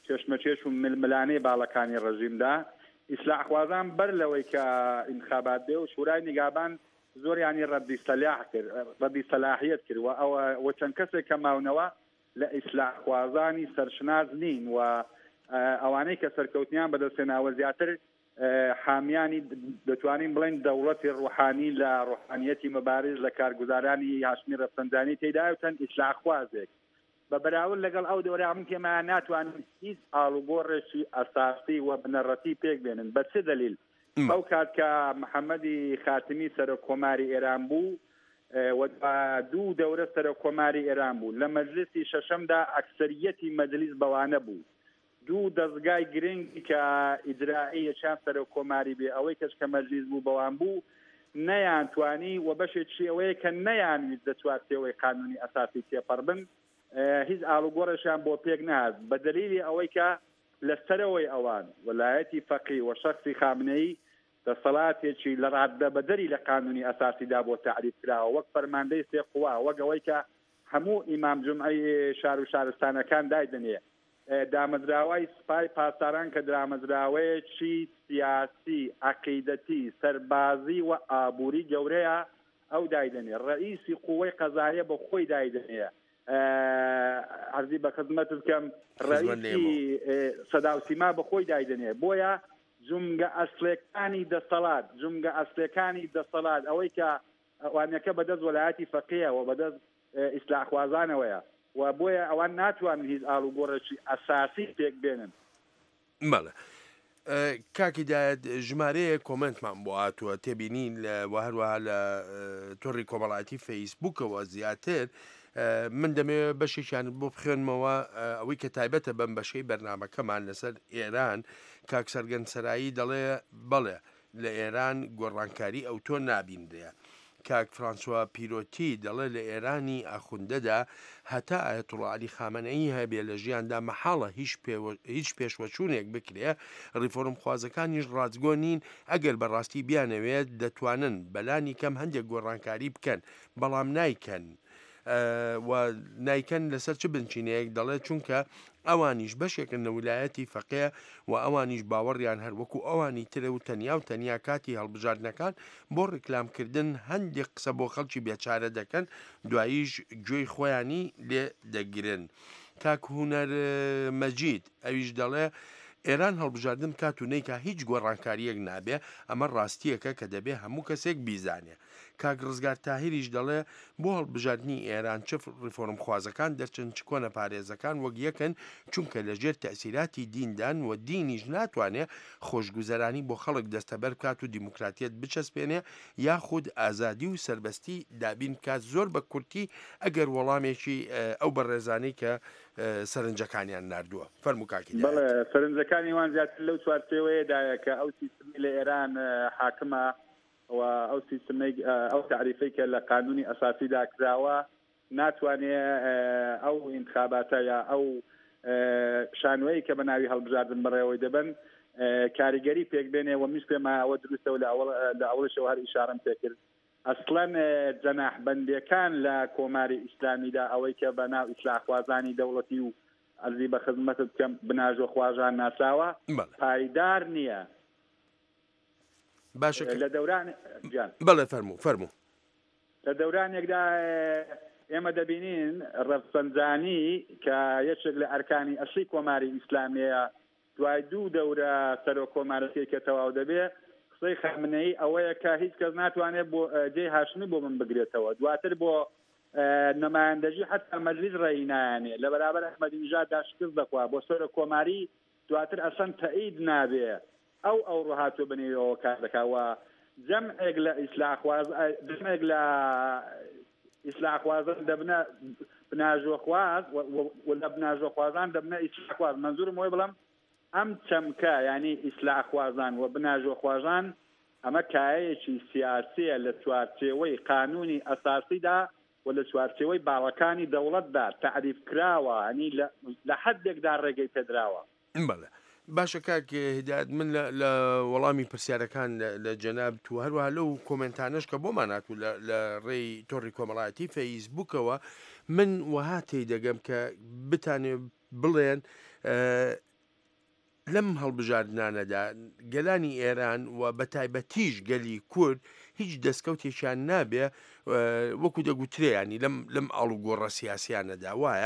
چێشمەچێش و ململانەی باڵەکانی ڕژیمدا ئیسلاحخوازان بەر لەوەی کە ئینتخابات بێ و شورای نیگابان زۆریانی ڕەدی سەلاحیەت کردوە ئەوە چەند کەسێک کە ماونەوە لە ئیسلاحخوازانی سەرشناز نین و ئەوانەی کە سەرکەوتنیان بەدەستێناوە زیاتر حامیانی دەتوانین بڵین دەوڵەتی ڕوحانی لە ڕوحانیەتی مەبارز لە کارگوزارانی هاشمی ڕەفسەنجانی تێداوتەن ئیسلاحخوازێک بە بەراورد لەگەڵ ئەو دەورە من تێما ناتوانین هیچ ئاڵوگۆڕێکی ئەساسی و بنەڕەتی پێک بێنن بە چه دلیل ئەو کات کە محەممەدی خاتمی سەرۆک کۆماری ئێران بوو و دوو دەورە سەرۆک کۆماری ئێران بوو لە مەجلیسی شەشەمدا ئەکسەریەتی مەجلیس بەوانە بوو دوو دەستگای گرنگی کە ئیجرایی یەکیان سەرۆک کۆماری بێ ئەوەی کەس کە مەجلیس بوو بەوان بوو نەیانتوانی و بەشێکی ئەوەیە کە نەیانویست دەچوارتەوەی قانونی ئەساسی تێپەڕ بن هیچ ئاڵوگۆڕێکیان بۆ پێک نهات بە دلیلی ئەوەی کە لەسەرەوەی ئەوان وەلایەتی فەقی و شەخصی خامنەی دەسەڵاتێکی لە ڕاددە بەدەری لە قانونی ئەساسیدا بۆ تعریف کراوە وەک فەرماندەی سێ قووا وەک ئەوەی کە هەموو ئیمام جومعەی شار و شارستانەکان دایدنێ دامەزراوای سپای پاسداران کە درامەزراوەیەکی سیاسی عەقیدەتی سەربازی و ئابووری گەورەیە ئەو دایدنێ ڕئیسی قووەی قەزاییە بە خۆی دایدنێ عەرزی بە خزمەتت بکەم ڕئیسی سەدا و سیما بە خۆی دایدنێ بۆیە جومگە ئەسلەکانی دەسەڵات ئەوەی کە ئەوانەکە بەدەست وەلایەتی فەقیە و بەدەست ئیسلاحخوازانەوەیە و بۆیە ئەوان ناتوانن هیچ ئاڵوگۆڕێکی ئەساسی پێک بێنن
بەڵێ کاکیدایەت ژمارەیە کۆمنتمان بۆ هاتووە تێبینین و هەروەها لە تۆڕی کۆمەڵایەتی فەیسبووکەوە زیاتر من دەمەوێت بەشێکیان بۆ بخوێنمەوە ئەوەی کە تایبەتە بەم بەشەی بەرنامەکەمان لەسەر ئێران کاک سەرگەنسەرایی دەڵێ بەڵێ لە ئێران گۆڕانکاری ئەو تۆ نابیندرێ کاک فرانسوا پیرۆتی دەڵێ لە ئێرانی ئاخوندەدا هەتا ئایەتوڵڵا عەلی خامنەئی هەبێ لە ژیاندا مەحاڵە هیچ پێشوەچوونێک بکرێ ڕیفۆرم خوازەکانیش ڕاستگۆ نین ئەگەر بەڕاستی بیانەوێت دەتوانن بەلانی کەم هەندێک گۆڕانکاری بکەن بەڵام نایکەن و نایکەن لەسەر چ بنچینەیەک دەڵێت چونکە ئەوانیش بەشێکن لە ویلایەتی فەقێ و ئەوانیش باوەڕیان هەروەکو ئەوانی ترە و تەنیا کاتی هەڵبژاردنەکان بۆ ڕیکلامکردن هەندێک قسە بۆ خەڵکی بێچارە دەکەن دواییش گوێی خۆیانی لێ دەگرن کاک هونەر مەجید ئەویش دەڵێ ئێران هەڵبژاردن کات و نەیکا هیچ گۆڕانکاریەک نابێ ئەمە ڕاستیەکە کە دەبێ هەموو کەسێک بیزانێ کاک ڕزگار تاهیریش دەڵێ بۆ هەڵبژاردننی ئێران چ ریفۆرم خوازەکان دەرچن چ کۆنە پارێزەکان وەک یەکەن چونکە لەژێر تەسیراتی دیندان و دینیش ناتوانێت خۆشگوزەرانی بۆ خەڵک دەستەبەر کات و دیموکراتیت بچەسپێنێ یاخود ئازادی و سربەستی دابین کات زۆر بە کورتی ئەگەر وەڵامێکی ئەو بەڕێزانەی کە سەرنجەکانیان نردووە فەرموو کاکی
بەڵێ سەرنجەکانی وان زیاتر لەو چوارچێوەیەدایە کە ئەو سیستمی لە ئێران حاکمە و ئەو سیستمی ئەو تعریفەی کە لە قانونی ئەساسیدا کراوە ناتوانێت ئەو ئینتخاباتە یا ئەو شانوەیە کە بە ناوی هەڵبژاردن بەڕێوەی دەبن کاریگەری پێک بێنێ و میش پێما ئەوە دروستە و لە ئەوڵشەوە هەر ئیشارەم پێ کرد ئەسڵەن جەناحبەندیەکان لە کۆماری ئیسلامیدا ئەوەی کە بە ناو ئیسلاحخوازانی دەوڵەتی و ئەرزی بە خزمەتت بکەم بناژۆ خواژان ناساوە پایدار نییە
باشە
لە دەوران
بەڵێ فەرموو
لە دەورانێکدا ئێمە دەبینین ڕەفسەنجانی کە یەکێک لە ئەرکانی ئەسلی کۆماری ئیسلامیە دوای دوو دەورە سەرۆک کۆمارەتی کە تەواو دەبێ قسەی خامنەئی ئەوەیە کە هیچ کەس ناتوانێت بۆ جێی هاشمی بۆ من بگرێتەوە دواتر بۆ نەمایەندەژی حتا مەجلیس ڕێی نایانێ لە بەرابەر ئەحمەدینژاد داشکرد دەخوا بۆ سەرۆک کۆماری دواتر ئەسەن تەئید نابێ ئەو ڕۆهاتوە بنێەوە کار دەکاوە جەمعێک لە ئیسلاحخوازان دەبنە بناژۆخواز و لە بناژۆخوازان دەبنە ئیسلاحخواز منزورم وی بڵم ئەم چەمکە ینی ئیسلاحخوازان و بناژۆخوازان ئەمە کایەیەکی سیاسیە لە چوارچێوەی قانونی ئەساسیدا و لە چوارچێوەی باڵەکانی دەوڵەتدا تعریف کراوە ینی لە حەدێکدا ڕێگەی پێدراوە
بەڵێ باشە کاک هدایەت من لە وەڵامی پرسیارەکان لە جەناب تو هەروەها لەو کۆمنتانش کە بۆمان هاتوو لە ڕێی تۆڕی کۆمەڵایەتی فەیسبووکەوە من وەها تێی دەگەم کە بتانێ بڵێن لەم هەڵبژاردنانەدا گەلانی ئێران و بە تایبەتیش گەلی کورد هیچ دەستکەوتێکیان نابێ وەکو دەگوترێ ینی لەم ئاڵوگۆڕە سیاسیانەدا وایە؟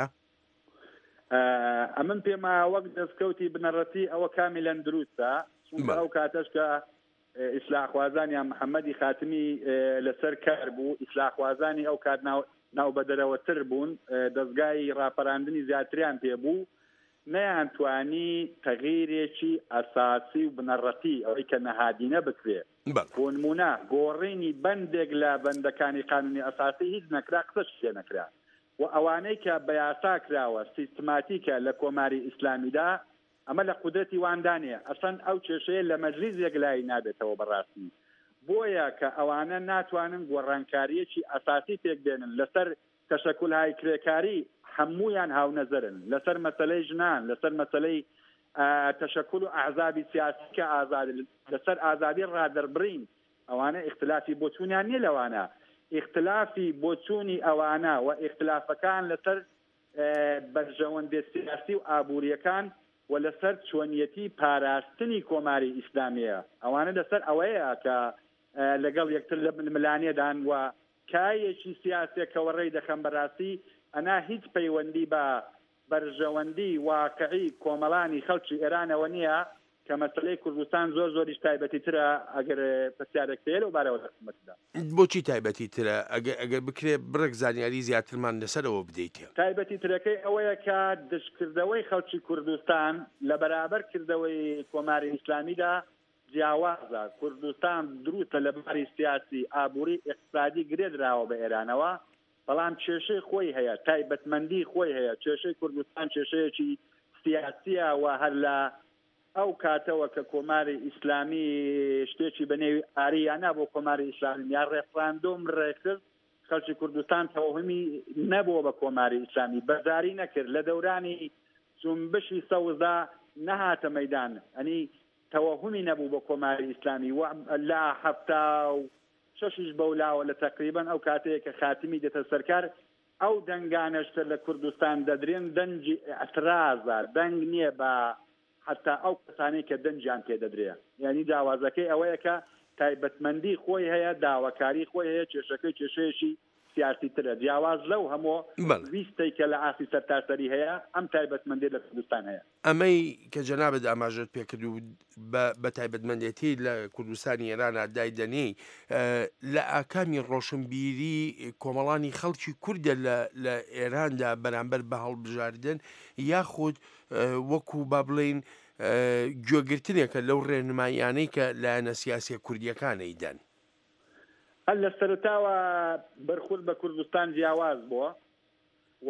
ئەمن پێما وەک دەستکەوتی بنەڕەتی ئەوە کامیلەن دروستە چونکە ئەو کاتەش کە ئیسلاحخوازانیان محەممەدی خاتمی لەسەر کار بوو ئیسلاحخوازانی ئەو کات ناو بەدەرەوەتر بوون دەستگای ڕاپەراندنی زیاتریان پێبوو نەیانتوانی تەغیرێکی ئەساسی و بنەڕەتی ئەوەی کە نەهادینە بکرێ بۆ نمونە گۆڕینی بەندێک لە بەندەکانی قانونی ئەساسی هیچ نەکرا قسەش پێ نەکرا و ئەوانەی کە بە یاسا کراوە سیستماتیکە لە کۆماری ئیسلامیدا ئەمە لە قودرەتی واندانێ ئەسەن ئەو کێشەیە لە مەجلیس یەکلایی نابێتەوە بەڕاستی بۆیە کە ئەوانە ناتوانن گۆڕانکاریەکی ئەساسی تێک بێنن لەسەر تەشەکولهای کرێکاری هەمویان هاونەزەرن لەسەر مەسەلەی ژنان لەسەر مەسەلەی تەشەکل و ئازادی سیاسی کە ئازادی لەسەر ئازادی ڕادەربڕین ئەوانە ئیختلافی بۆچوونیان نیە لەوانە ئیختلافی بۆچوونی ئەوانە و ئیختلافەکان لەسەر بەرژەوەندێ سیاسی و ئابوووریەکان و لەسەر چۆنیەتی پاراستنی کۆماری ئیسلامیە ئەوانە لەسەر ئەوەیە کە لەگەڵ یەکتر لە ملانێدان و کایەکی سیاسێکەوە ڕێی دەخەم بەڕاستی ئەنا هیچ پەیوەندی بە بەرژەوەندی واقعی کۆمەڵانی خەڵکی ئێرانەوە نییە کە مەسلەی کوردستان زۆر زۆریش تایبەتی ترە ئەگەر پرسیارێک پێ لەو بارەوە دەخمەتدا
بۆچی تایبەتی ترە ئەگەر بکرێ بڕێک زانیاری زیاترمان لەسەرەوە بدەیتێ
تایبەتی ترەکەی ئەوەیە کە دشکردەوەی خەڵکی کوردستان لە بەرابەرکردەوەی کۆماری ئیسلامیدا جیاوازە کوردستان دروستە لەباری سیاسی ئابووری اقتصادی گرێدراوە بە ئێرانەوە بەڵام کێشەی خۆی هەیە تایبەتمەندی خۆی هەیە کێشەی کوردستان کێشەیەکی سیاسیە و هەر لە ئەو کاتەوە کە کۆماری ئیسلامی شتێکی بەنێوی ئاریانە بۆ کۆماری ئیسلامی یا ڕێفراندۆم ڕێکرد خەڵکی کوردستان تەوهمی نەبووە بە کۆماری ئیسلامی بەزاری نەکرد لە دەورانی جنبشی سەوزدا نەهاتە مەیدان ئەنی تەوهمی نەبوو بە کۆماری ئیسلامی لا هەفتا و شەشیش بەولاوە لە تقریبان ئەو کاتەیە کە خاتمی دێتە سەرکار ئەو دەنگانەشتە لە کوردستان دەدرێن دەنجی ئەترازە دەنگ نییە بە حتا ئەو کەسانەی کە دەنجیان پێدەدرێ یعنی داوازەکەی ئەوەیە کە تایبەتمەندی خۆی هەیە داواکاری خۆی هەیە کێشەکەی کێشەیەشی سیاسی ترە جیاواز لەو هەموو ویستەی کە لە ئاسی سەرتاسەری هەیە ئەم تایبەتمەندی لە کوردستان هەیە
ئەمەی کە جەنابەت ئاماژەت پێکرد و بە تایبەتمەندێتی لە کوردستانی ئێرانە دایدەنی لە ئاکامی ڕۆشنبیری کۆمەڵانی خەڵکی کوردە لە ئێراندا بەرامبەر بە هەڵبژاردن یاخود وەکو با بڵێن گوێگرتنێکە لەو ڕێنمایانەی کە لایەنە سیاسی کوردیەکانەی دەن
هەر لە سەرتاوە بەرخورد بە کوردستان جیاواز بووە و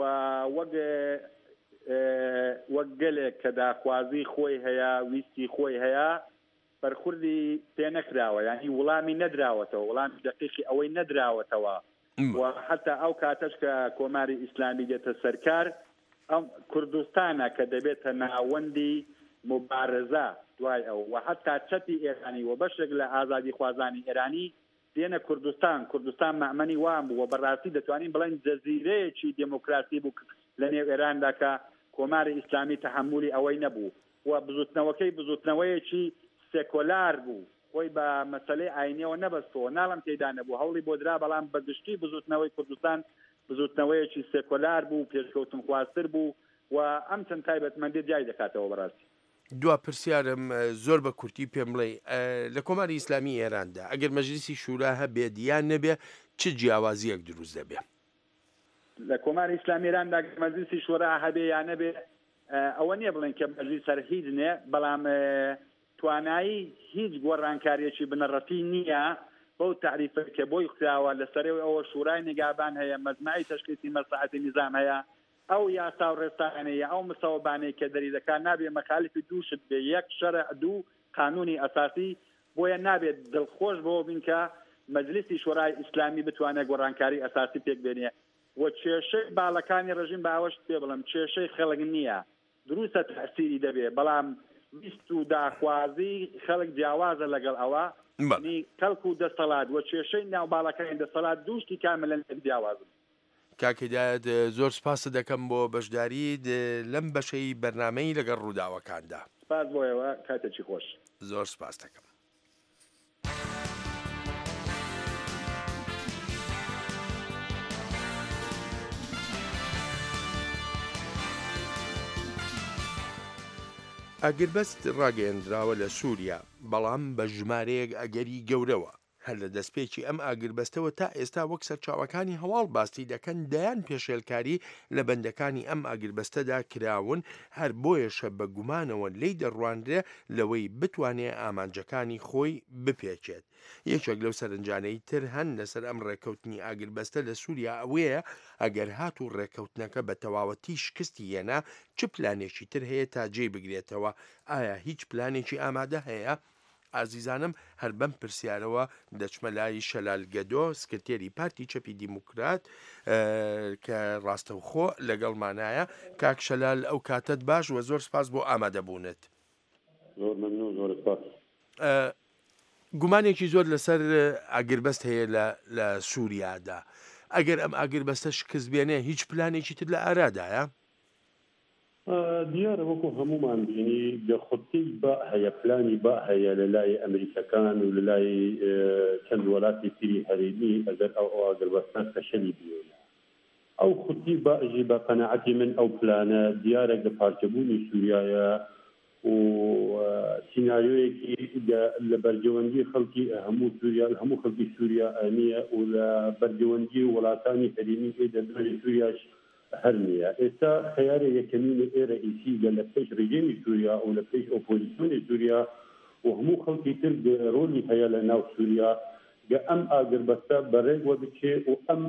وەک گەلێک کە داخوازی خۆی هەیە ویستی خۆی هەیە بەرخوردی پێ نەکراوە یعنی وڵامی نەدراوەتەوە وڵامی دقیقی ئەوەی نەدراوەتەوە و حتا ئەو کاتەش کە کۆماری ئیسلامی دێتە سەرکار ئەم کوردستانە کە دەبێتە ناوەندی مبارزە دوای ئەو و حتا چەپی ئێرانی و بەشێک لە ئازادی خوازانی ئێرانی دێنە کوردستان مەمەنی وام بوو و بەڕاستی دەتوانین بڵێن جەزیرەیەکی دموکراسی بوو لە نێو ئێراندا کە کۆماری ئیسلامی تەحملی ئەوەی نەبوو و بزوتنەوەیەکی سێکۆلار بوو خۆی بە مەسەلەی ئاینیەوە نەبەستەوە ناڵم تێدا نەبوو هەوڵی بۆ درا بەڵام بەگشتی بزوتنەوەی کوردستان بزوتنەوەیەکی سێکۆلار بوو پێشکەوتن خواستر بوو و ئەم چەند تایبەتمەندی جای دەکاتەوە بەڕاستی
دوا پرسیارم زۆر بە کورتی پێم بڵێ لە کۆماری ئیسلامی ئێراندا ئەگەر مەجلیسی شورا هەبێت یان نەبێ چ جیاوازیەک دروست دەبێ
لە کۆماری ئیسلامی ئێراندا مەجلیسی شورا هەبێ یان نەبێ ئەوە نییە بڵێن کە مەجلیس هەر هیچ نییە بەڵام توانایی هیچ گۆڕانکاریەکی بنەڕەتی نییە بەو تعریفە کە بۆی خراوە لەسەرەوەی ئەوە شورای نگابان هەیە مەجموعی تەشکیلی مەسلحەتی نظام هەیە ئەو یاسا و ڕێستانەیە ئەو مسەوەبانەی کە دەری دەکات نابێت مەخالفی دووشت بێ یەک شەرع دوو قانونی ئەساسی بۆیە نابێت دڵخۆش بۆ بین کە مەجلیسی شورای ئیسلامی بتوانێت گۆڕانکاری ئەساسی پێک بێنێ و کێشەی باڵەکانی ڕژیم باوەشت پێ بڵم کێشەی خەڵک نییە دروستە تەسیری دەبێ بەڵام ویست و داخوازی خەڵک جیاوازە لەگەڵ ئەوە کەڵک و دەسەڵات و کێشەی ناو باڵەکانی دەسەڵات دووشتی کاملەن جیاوازن
کاکەدایەت زۆر سپاس دەکەم بۆ بەشداری لەم بەشەی بەرنامەی لەگەڵ ڕووداوەکاندا
سپاس بۆیەوە کاتێکی خۆش
زۆر سپاس دەکەم. ئاگربەست ڕاگەیەندراوە لە سووریا بەڵام بە ژمارەیەک ئەگەری گەورەوە هەر لە دەستپێکی ئەم ئاگربەستەوە تا ئێستا وەک سەرچاوەکانی هەواڵ باستی دەکەن دەیان پێشێلکاری لە بەندەکانی ئەم ئاگربەستەدا کراون هەر بۆیەشە بە گومانەوە لی دەڕواندرێ لەوەی بتوانێت ئامانجەکانی خۆی بپێچێت. یەکێک لەو سەرنجانەی تر هەن لەسەر ئەم ڕێکەوتنی ئاگربەستە لە سووریا ئەوەیە ئەگەر هات و ڕێکەوتنەکە بە تەواوەتی شکستی هێنا چ پلانێکی تر هەیە تا جێ بگرێتەوە؟ ئایا هیچ پلانێکی ئامادە هەیە؟ ئازیزانم هەر بەم پرسیارەوە دەچمە لای شەلال گەدۆ سکرتێری پارتی چەپی دیموکرات کە ڕاستەوخۆ لەگەڵمانایە. کاک شەلال ئەو کاتت باش و زۆر سپاس بۆ ئامادەبوونت.
زۆر مەمنوون، زۆر سپاس.
گومانێکی زۆر لەسەر ئاگربەست هەیە لە سووریادا. ئەگەر ئەم ئاگربەستە شکست بێنێ هیچ پلانێکی تر لە ئارادایە؟
دیارە وەکو هەمومان بینی دەخوتی با هەیە پلانی با هەیە لە لای ئەمریکەکان و لە لای چەند وڵاتی تری هەرێمی ئەگەر ئەو ئاگربەستان فەشەلی بێنە. ئەو خوتی باژی بە قەنەعەتی من ئەو پلانە دیارێک لە پارچەبوونی سووریایە و سیناریۆیەکی لە بەرجەوەندی خەڵکی هەموو خەڵکی سووریا نییە و لە بەرجەوەندی وڵاتانی هەرێمی دەبێت سووریاش هەر نییە. ئێستا خەیارە یەکەمین ئێرە ئیسیگە لە پێش ڕێژیمی سووریا و لە پێش ئۆپۆزیسیۆنی سووریا و هەموو خەڵکی تر ڕۆلی هەیە لە ناو سووریا گە ئەم ئاگربەستە بەڕێگوە بچێ و ئەم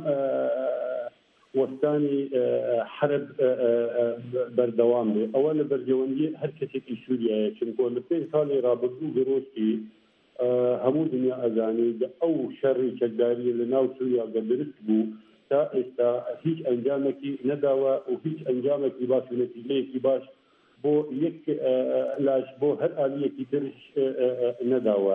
وەستانی حرب بەردەوام بێ. ئەوە لە بەرجەوەندی هەر کەسێکی سووریایە چونکۆ لە پێش ساڵی ڕابردوو گرۆستی هەموو دنیا ئەزانێ ئەو شەڕی چەکداری لە ناو سووریا گە درست بوو تا ئێستا هیچ ئەنجامێکی نەداوە و هیچ ئەنجامێکی باش و نەتیجەیەکی باش بۆ یەک لاش بۆ هەر ئالیەکی ترش نەداوە.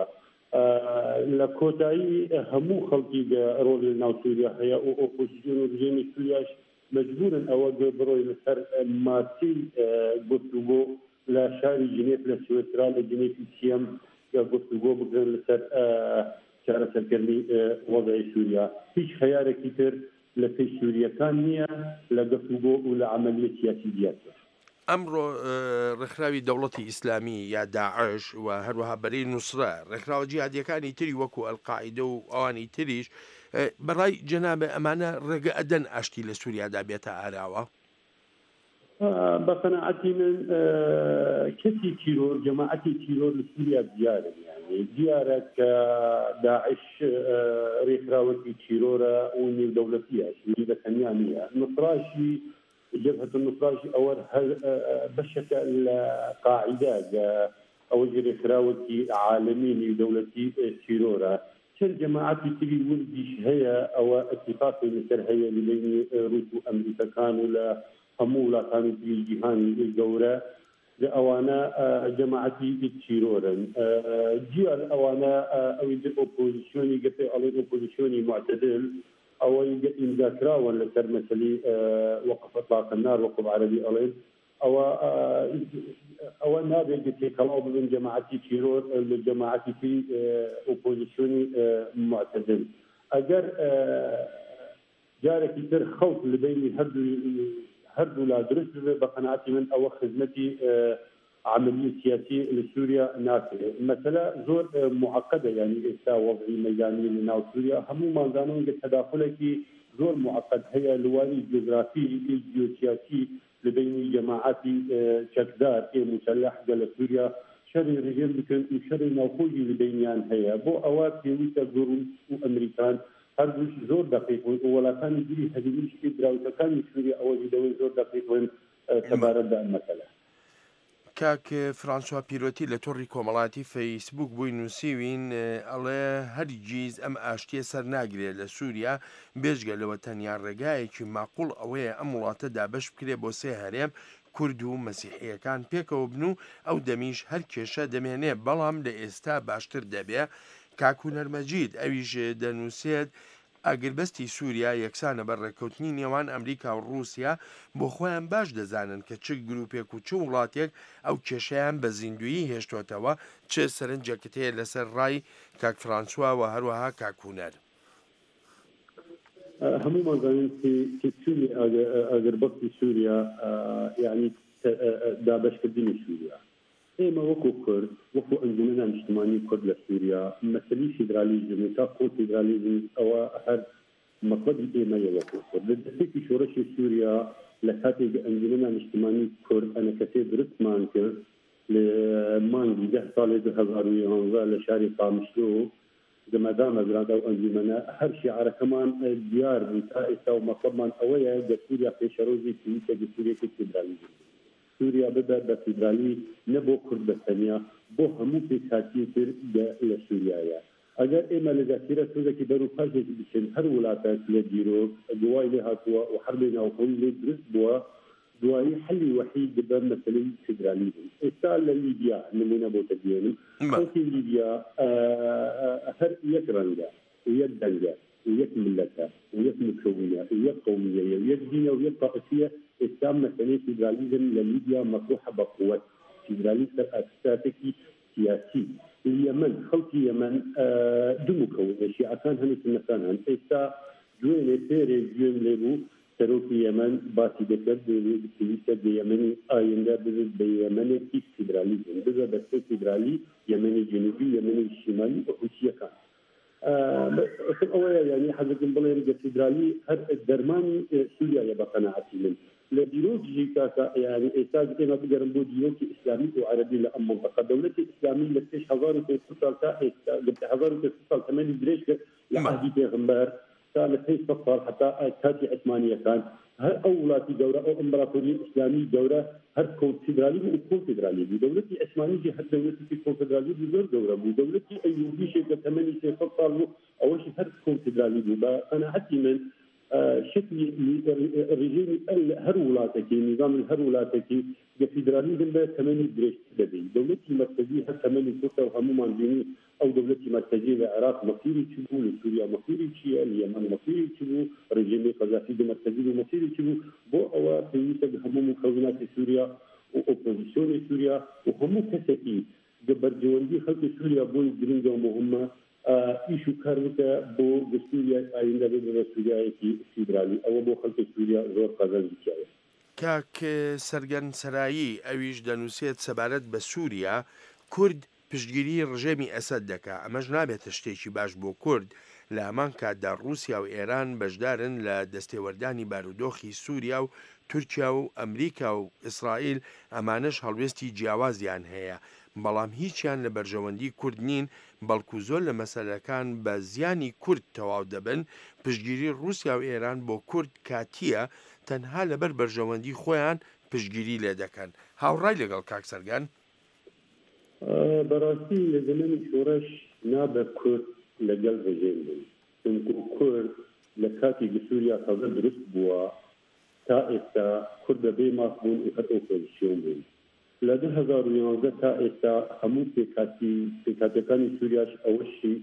لە کۆتایی هەموو خەڵکی ڕۆڵی ناو سووریا هەیە و ئۆپۆزیسیۆن و ڕژێمی سووریاش مەجبورن ئەوە بڕۆی لەسەر ماسی گفتوگۆ لە شاری جنێف لە سوێسرا لە جنێفی سیەم گفتوگۆ بگرن لەسەر چارەسەرکردنی وەضعی سووریا. هیچ خەیارێکی تر لە پێش سووریەکان نییە لە گفتوگۆ و لە عملیە سیاسی دیاتر.
ئەمڕۆ ڕێکخراوی دەوڵەتی ئیسلامی یا داعش و هەروەها بەرەی نووسرە ڕێکخراوە جیهادیەکانی تری وەکو ئەلقاعیدە و ئەوانی تریش بەڕای جەنابێ ئەمانە ڕێگە ئەدەن ئاشتی لە سووریادا بێتە ئاراوە؟
بە قەنەعەتی من کەسی تیرۆر جەماعەتی تیرۆر لە سووریا دیارە دیارە کە داعش ڕێکخراوەکی تیرۆرە و نێودەوڵەتیە بە تەنیا نییە. نوسراشی جبهة النصراشي أول بشكة القاعدة أو ڕێکخراوەکی عالمینی و دەوڵەتی تیرۆرە. چەند جەماعەتی تری وردیش هەیە ئەوە ئەتیفاقی لەسەر هەیە لەبینی رووس و ئەمریکەکان و لە هەموو وڵاتانی تری جیهانی گەورە لە ئەوانە جەماعەتی تیرۆرن. جیان ئەوانە ئەوی ئۆپۆزیسیۆنی گەپێ ئەڵێن ئۆپۆزیسیۆنی معتەدل ئەوەی ئیمزاکراون لەسەر مەسەلی وەقف إطلاق النار وەقف عەرەبی ئەڵێن ئەوە نابێت تێکەڵاو ببن جەماعەتی تیرۆر لە جەماعەتی تری ئۆپۆزیسیۆنی معتەدل. ئەگەر جارێکی تر خەڵک لە بینی هەردوو لا درست ببێ بە قەناعەتی من ئەوە خزمەتی عملی سیاسی لە سووریا ناکرێت. مەسەلە زۆر معقدە، یعنی ئێستا وەضعی مەیدانی لە ناو سووریا هەموومان زانەوە کە تەداخلێکی زۆر معقد هەیە لەوانی جیۆگرافی جیۆسیاسی لە بینی جەماعەتی چەکدار مسلح لە سووریا شەڕی ڕژێم بکەن و شەڕی ناوخۆیی لە بینیان هەیە. بۆ ئەوە پێویستە رووس و ئەمریکان هەردووش زۆر دقیق بوون و وڵاتانی دیری هەرێمیش دراوسەکانی سووریا ئەوە دەوەی زۆر دقیق بوون تەبارەتدا ئەم مەسەلە.
کاک فرانسوا پیرۆتی لە تۆڕی کۆمەڵاتی فەیسبوک بووی نووسیوین ئەڵێ هەرگیز ئەم ئاشتیە سەر ناگرێت لە سووریا بێژگە لەوە تەنیا ڕێگایەکی ماقوڵ ئەوەیە ئەم وڵاتە دابەش بکرێ بۆ سێ هەرێم کورد و مەسیحیەکان پێکەوە بن و ئەو دەمیش هەر کێشە دەمێنێ بەڵام لە ئێستا باشتر دەبێ. کاک هونەرمەجید ئەویش دەنووسێت ئاگربەستی سووریا یەکسانە بە ڕێککەوتنی نێوان ئەمریکا و رووسیا بۆ خۆیان باش دەزانن کە چ گروپێک و چ وڵاتێک ئەو کێشەیان بە زیندویی هێشتۆتەوە چ سەرنجەکەت هەیە لەسەر ڕای کاک فرانسوا و هەروەها کاکوونەر.
هەمومان زانین چوونی ئاگربەستی سووریا یعنی دابەشکردنی سووریا. ئێمە وەکو کورد وەکو ئەنجومەنە نیشتیمانی کورد لە سووریا مەسەلەی فیدرالیزم تا خۆ فیدرالیزم ئەوە هەر مەقصدی ئێمەیە وەکو کورد لە دەستێکی شۆڕەشی سووریا لە کاتێک ئەنجومەنە نیشتیمانی کورد ئەنەکەتێ درستمان کرد لە مانگی 10 ساڵی 2011 لە شاری قامشلۆ دەمەدامە گرانتە و ئەنجومەنە هەر شیعارەکەمان دیار بوو تا ئێستا و مەقصدمان ئەوەیە گە سووریا پێشەڕۆژی پێویستە گە سووریەکی فیدرالیزم سووریا ببە بە فیدرالی نە بۆ کورد بەتەنیا بۆ هەموو پێکهاتی تر لە سووریایە ئەگەر ئێمە لە دەسیرە سوودێکی بەروپەرێکی بچین هەر وڵاتێک لە دیرۆک دوای لێ هاتووە و حربی ناوخۆیی لێ درست بووە دوایی حلی وحید بە مەسەلەی فیدرالیزم ئێستا لە لیبیا نمونە بۆ تەبیێنم خەڵکی لیبیا هەر یەک ڕەنگە و یەک دەنگە و یەک ملەتە و یەک مکەویە و یەک قەومیەیە و یەک دینە و یەک طائفیە ئێستا مەسەلەی فیدرالیزم لە لیبیا مەطروحە بە قووەت فیدرالیزم سەر ئاساسێکی سیاسی اليمن خەڵکی یەمەن دوو مکەونە شیعەکان هەن و سونەکان هەن ئێستا دوێنێ پێرێ گوێم لێ بوو سەرۆکی یەمەن باسی دەکرد پێویستە بە یەمەنی ئایندە ببێت بە یەمەنێکی فیدرالیزم ببە بەستەی فیدرالی یەمەنی جنوبی یەمەنی شیمالی و حوتیەکان ئەوەیە یعنی حەزەکەم بڵێن گە فیدرالی هەر دەرمانی سووریایە بە قەناعەتی من لە دیرۆکی کاکە یعنی ئێستا ئێمە بگەڕم بۆ دیرۆکی ئیسلامی و عەرەبی لە ئەم مەنطقە دەوڵەتی ئیسلامی لە 1500 ساڵ تا ئێستا 1500 ساڵ تەمەنی درێژ کرد لە عهدی پێغەمبەر تا لە 500 ساڵ حتا کاتی عثمانیەکان هەر ئەو وڵاتی گەورە ئەو ئەمبراپۆری ئیسلامی گەورە هەر کۆنفیدرالی و کۆنفیدرالی بوو دەوڵەتی عثمانیجی هەر دەوڵەتی کۆنفیدرالی بوو زۆر گەورە بوو دەوڵەتی ئەیوبیشێک کە تەمەنی 300 ساڵ بوو ئەوەشی هەر کۆنفیدرالی بوو بە قەناعەتی من شكل رژیم هەر وڵاتێکی نظام هەر وڵاتێکی گە فیدرالیزم بە تەمەنی درێژ دەبێت دەوڵەتی مرکزی هەر تەمەنی کورتە و هەمومان بینی ئەو دەوڵەتی مرکزی لە عێراق مەسیری چی بوو لە سووریا مەسیری چییە لە یەمەن مەسیری چی بوو ڕژیمی قەزافی لە مرکزی و مەسیری چی بوو بۆ ئەوە پێویستە هەموو مکەوناتی سووریا و ئۆپۆزیسیۆنی سووریا و هەموو کەسێکی گە بەرجەوەندی خەڵکی سووریا بۆی گرنگە و مهمە ئیش و کار بکە بۆ سووریا ئایندە بێت بە سووریایەکی فیدرالی ئەوە بۆ خەڵکی سووریا زۆر قەزەن بکایە
کاک سەرگەن سەرایی ئەویش دەنووسێت سەبارەت بە سووریا کورد پشتگیری ڕژێمی ئەسەد دەکا ئەمەش نابێتە شتێکی باش بۆ کورد لە هەمان کاتدا رووسیا و ئێران بەشدارن لە دەستێوەردانی بارودۆخی سووریا و تورکیا و ئەمریکا و ئیسرائیل ئەمانش هەڵوێستی جیاوازیان هەیە بەڵام هیچیان لە بەرژەوەندی کورد نین بەڵکو زۆر لە مەسەلەکان بە زیانی کورد تەواو دەبن پشتگیری رووسیا و ئێران بۆ کورد کاتیە تەنها لەبەر بەرژەوەندی خۆیان پشتگیری لێ دەکەن هاوڕای لەگەڵ کاک سەرگان
بەڕاستی لە زمانی شۆڕەش نابە کورد لەگەڵ ڕژێم بوون چونکو کورد لە کاتی سووریا تازە دروست بووە تا ئێستا کورد بەبێ ماس بوون و هەر ئۆپۆزیسیۆن بوون لە 2011 تا ئێستا هەموو پێکاتەکانی سووریاش ئەوەشی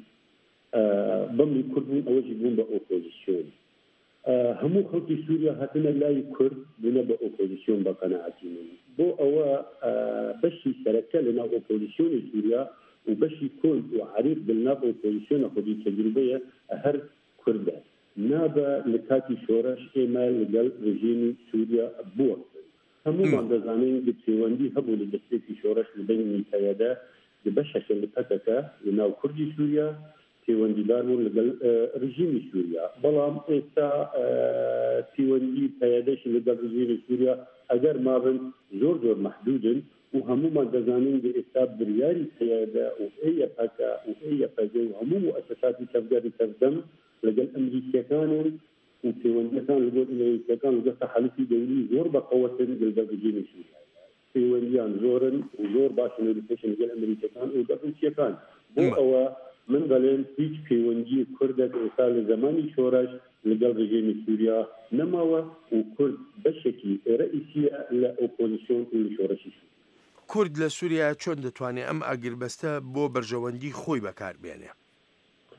بەمری کورد بوون ئەوەشی بوون بە ئۆپۆزیسیۆن هەموو خەڵکی سووریا هاتنە لای کورد بوونە بە ئۆپۆزیسیۆن بە قەناعەتی من بۆ ئەوە بەشی سەرەکە لەناو ئۆپۆزیسیۆنی سووریا و بەشی کورد و عریق دڵناو ئۆپۆزیسیۆنە خودی تەجروبەیە هەر کوردە نابە لە کاتی شۆڕەش ئێمە لەگەڵ ڕژیمی سووریا بووە هەمومان دەزانین پەیوەندی هەبوو لە دەستێکی شۆڕەش لە بینی پەیەدا بەشەکە لە پەتەکە لە ناو کوردی سووریا پەیوەندیدار بوون لەگەڵ ڕژیمی سووریا بەڵام ئێستا پەیوەندی پەیەدەش لەگەڵ ڕژیمی سووریا ئەگەر مابن زۆر زۆر مەحدودن و هەمومان دەزانین کە ئێستا بریاری پەیەدا و ئەیەپەکە و ئەیەپەگە و هەموو مؤسساتی تەفگەری تەفدەم لەگەڵ ئەمریکیەکانن و پەیوەندیەکان لەگەڵ ئەمریکیەکان و دەستە حەلیفی دەولی زۆر بەقەوەتن لەگەڵ ڕژیمی سووریا پەیوەندیان زۆرن و زۆر باشن و لەپێشن لەگەڵ ئەمریکیەکان و لەگەڵ رووسیەکان بۆ ئەوە من بەڵێن هیچ پەیوەندی کوردێک ئێستا لە زمانی شۆڕەش لەگەڵ ڕژیمی سووریا نەماوە و کورد بەشێکی ڕئیسیە لە ئۆپۆزیسیۆن و لە شۆڕەشی
کورد لە سووریا چۆن دەتوانێت ئەم ئاگربەستە بۆ بەرژەوەندی خۆی بەکاربێنێ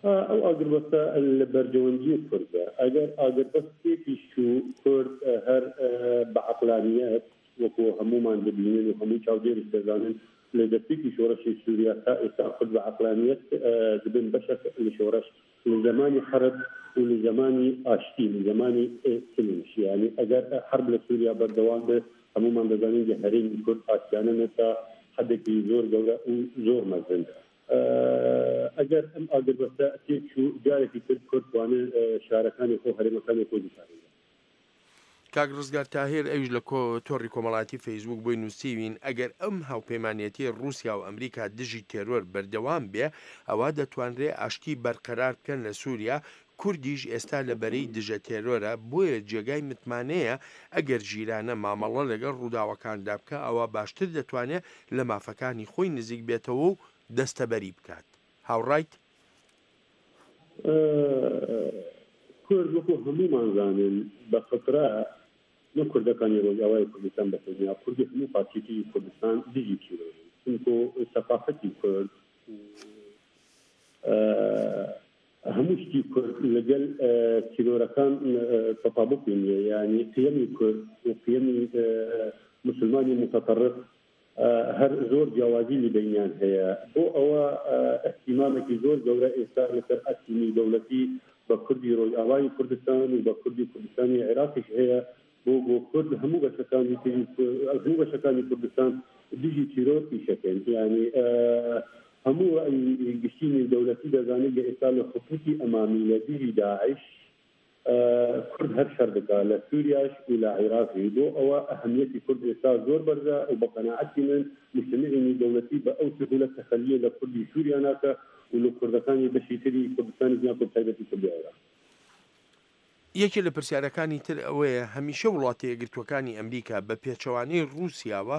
ئەو ئاگربەستە لە بەرجەوەندی کوردە ئەگەر ئاگربەستێکی شو کورد هەر بە عەقلانیەت وەکو هەمومان دەبینن و هەموو چاودێریش دەزانن لە دەستێکی شۆڕەشی سووریا تا ئێستا خود بە عەقلانیەت دەبن بەشە لە شۆڕەش لە زمانی حرب و لە زمانی ئاشتی لە زمانی سلمش یعنی ئەگەر حرب لە سووریا بەردەوام بێت هەمومان دەزانین کە هەرێمی کورد ئاسیانە تا حدێکی زۆر گەورە و زۆر مەزنە ئەگەر ئەم ئاگربەستە تێک و جارێکی تر کورد توانێت شارەکانی خۆ هەرێمەکانی خۆ بشارێت
کاک ڕزگار تاهێر ئەوش لە تۆڕی کۆمەڵاتی فەیسبوک بۆی نووسیوین ئەگەر ئەم هاوپەیمانەتی رووسیا و ئەمریکا دژی تێرۆر بەردەوام بێ ئەوە دەتوانرێ ئاشتی بەرقەرار بکەن لە سووریا کوردیش ئێستا لە بەرەی دژە تێرۆرە بۆیە جێگای متمانەیە ئەگەر ژیرانە مامەڵە لەگەڵ ڕووداوەکاندا بکە ئەوە باشتر دەتوانێت لە مافەکانی خۆی نزیک بێتەوە و دەستەبەری بکات هاوڕایت
کورد وەکو هەمومان زانن بە فەترە نە کوردەکانی ڕۆژاوای کوردستان بەتەنیا کوردی هەموو پارچێکی کوردستان دژی چیرۆژ چونکۆ سەقافەتی کورد هەموو شتی کورد لەگەل چیرۆرەکان تەطابقی نییە یعنی قیەمی کورد و قیەمی مسلمانی متطرف هەر زۆر جیاوازی لە بینیان هەیە بۆ ئەوە احتیمامێکی زۆر گەورە ئێستا لەسەر ئەسیمی دەوڵەتی بە کوردی ڕۆژئاوای کوردستان و بە کوردی کوردستانی عێراقیش هەیە بۆ کورد هەموو بەشەکانی کوردستان دژی چیرۆر پیشەکەن یعنی هەموو گشتینی دەوڵەتی دەزانێت کە ئێستا لە خطوطی ئەمامی لە دژی داعش کورد هەر شەر دەکات لە سووریاش و لە عێراقی بۆ ئەوە ئەهەمیەتی کورد ئێستا زۆر بەرزە و بە قەناعەتی من مجتەمعینی دەوڵەتی بە ئەو سهولەت تەخەلیە لە کوردی سووریا ناکە و لە کوردەکانی بەشی تری کوردستانی دنیا کورد تایبەتی کوردی عێراق
یەکێک لە پرسیارەکانی تر ئەوەیە هەمیشە وڵاتی یەکگرتووەکانی ئەمریکا بە پێچەوانەی رووسیاوە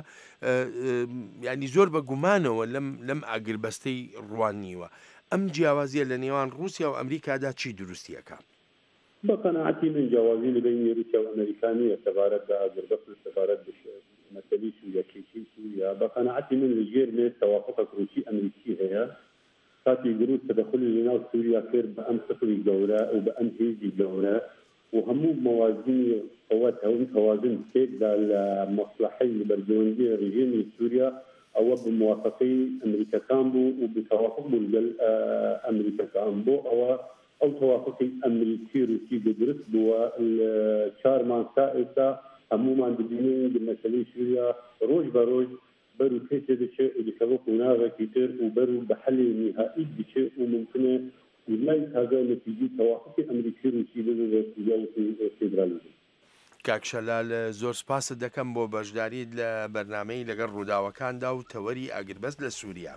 ینی زۆر بە گومانەوە لەم ئاگربەستەی ڕوانیوە ئەم جیاوازیە لە نێوان رووسیا و ئەمریکادا چی دروستیەکە
بە قەناعەتی من جیاوازی لە بینی رووسیا و ئەمریکانیە سەبارەت بە ئاگربەست و سەبارەت بە مەسەلەی سووریەکێکی سووریا بە قەناعەتی من لەژێر لێ تەوافقە رووسی ئەمریکی هەیە کاتی دروست تەدەخلی لەناو سووریا کرد بە ئەم سفری گەورە و بە ئەم هێزی گەورە وهموو موازين قوات هون توازن تيدا لمصلحي برجوندي رجيم سوريا او بموافقه امريكا كامبو وبتوافق ملجل امريكا كامبو او توافق امريكي روسي بدرس بو الشارمان سائسا عموما بدين بمسألة سوريا روج بروج برو كيسة دشة اللي هناك كتير وبرو بحل نهائي دشة وممكن ولا هذا نتيجة توافق أمريكي روسي للولايات الفيدرالية.
کاک شەلال زۆر سپاست دەکەم بۆ بەشداریت لە بەرنامەی لەگەڵ ڕووداوەکاندا و تەوەری ئاگربەست لە سووریا.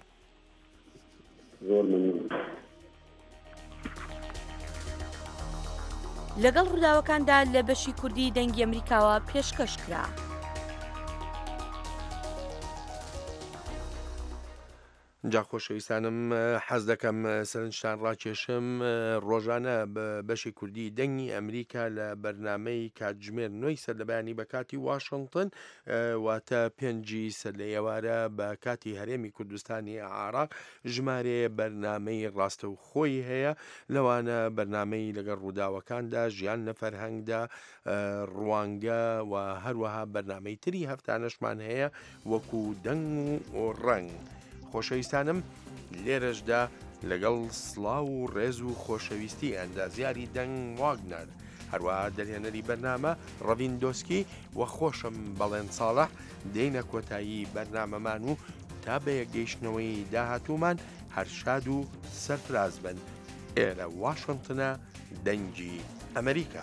زۆر ممنون.
لەگەڵ ڕووداوەکاندا لە بەشی کوردی دەنگی ئەمریکاوە پێشکەش کرا.
جا خۆشەویستانم حەز دەکەم سەرنجتان ڕاکێشم ڕۆژانە بەشی کوردی دەنگی ئەمریکا لە بەرنامەی کاتژمێر 9 سەر لە بەیانی بە کاتی واشنگتن واتە 5 سەر لە ئێوارە بە کاتی هەرێمی کوردستانی عێراق ژمارە بەرنامەی ڕاستە و خۆی هەیە لەوانە بەرنامەی لەگەڵ ڕووداوەکاندا ژیان لە فەرهەنگدا ڕوانگە و هەروەها بەرنامەی تری هەفتانەشمان هەیە وەکو دەنگ و ڕەنگ. خۆشەویستانم لێرەشدا لەگەڵ سڵاو و ڕێز و خۆشەویستی ئەندازیاری دەنگ واگنەر هەروەها دەرهێنەری بەرنامە ڕەڤین دۆسکی وە خۆشم بەڵێن ساڵح دێینە کۆتایی بەرنامەمان و تا بە یەکگەیشتنەوەی داهاتوومان هەر شاد و سەرفراز بن. ئێرە واشنگتنە دەنگی ئەمریکا.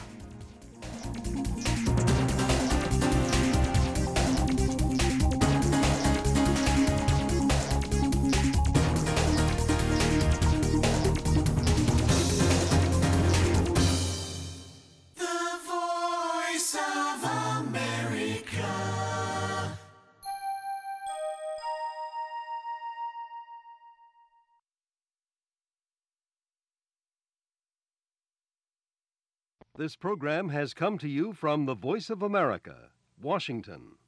This program has come to you from the Voice of America, Washington.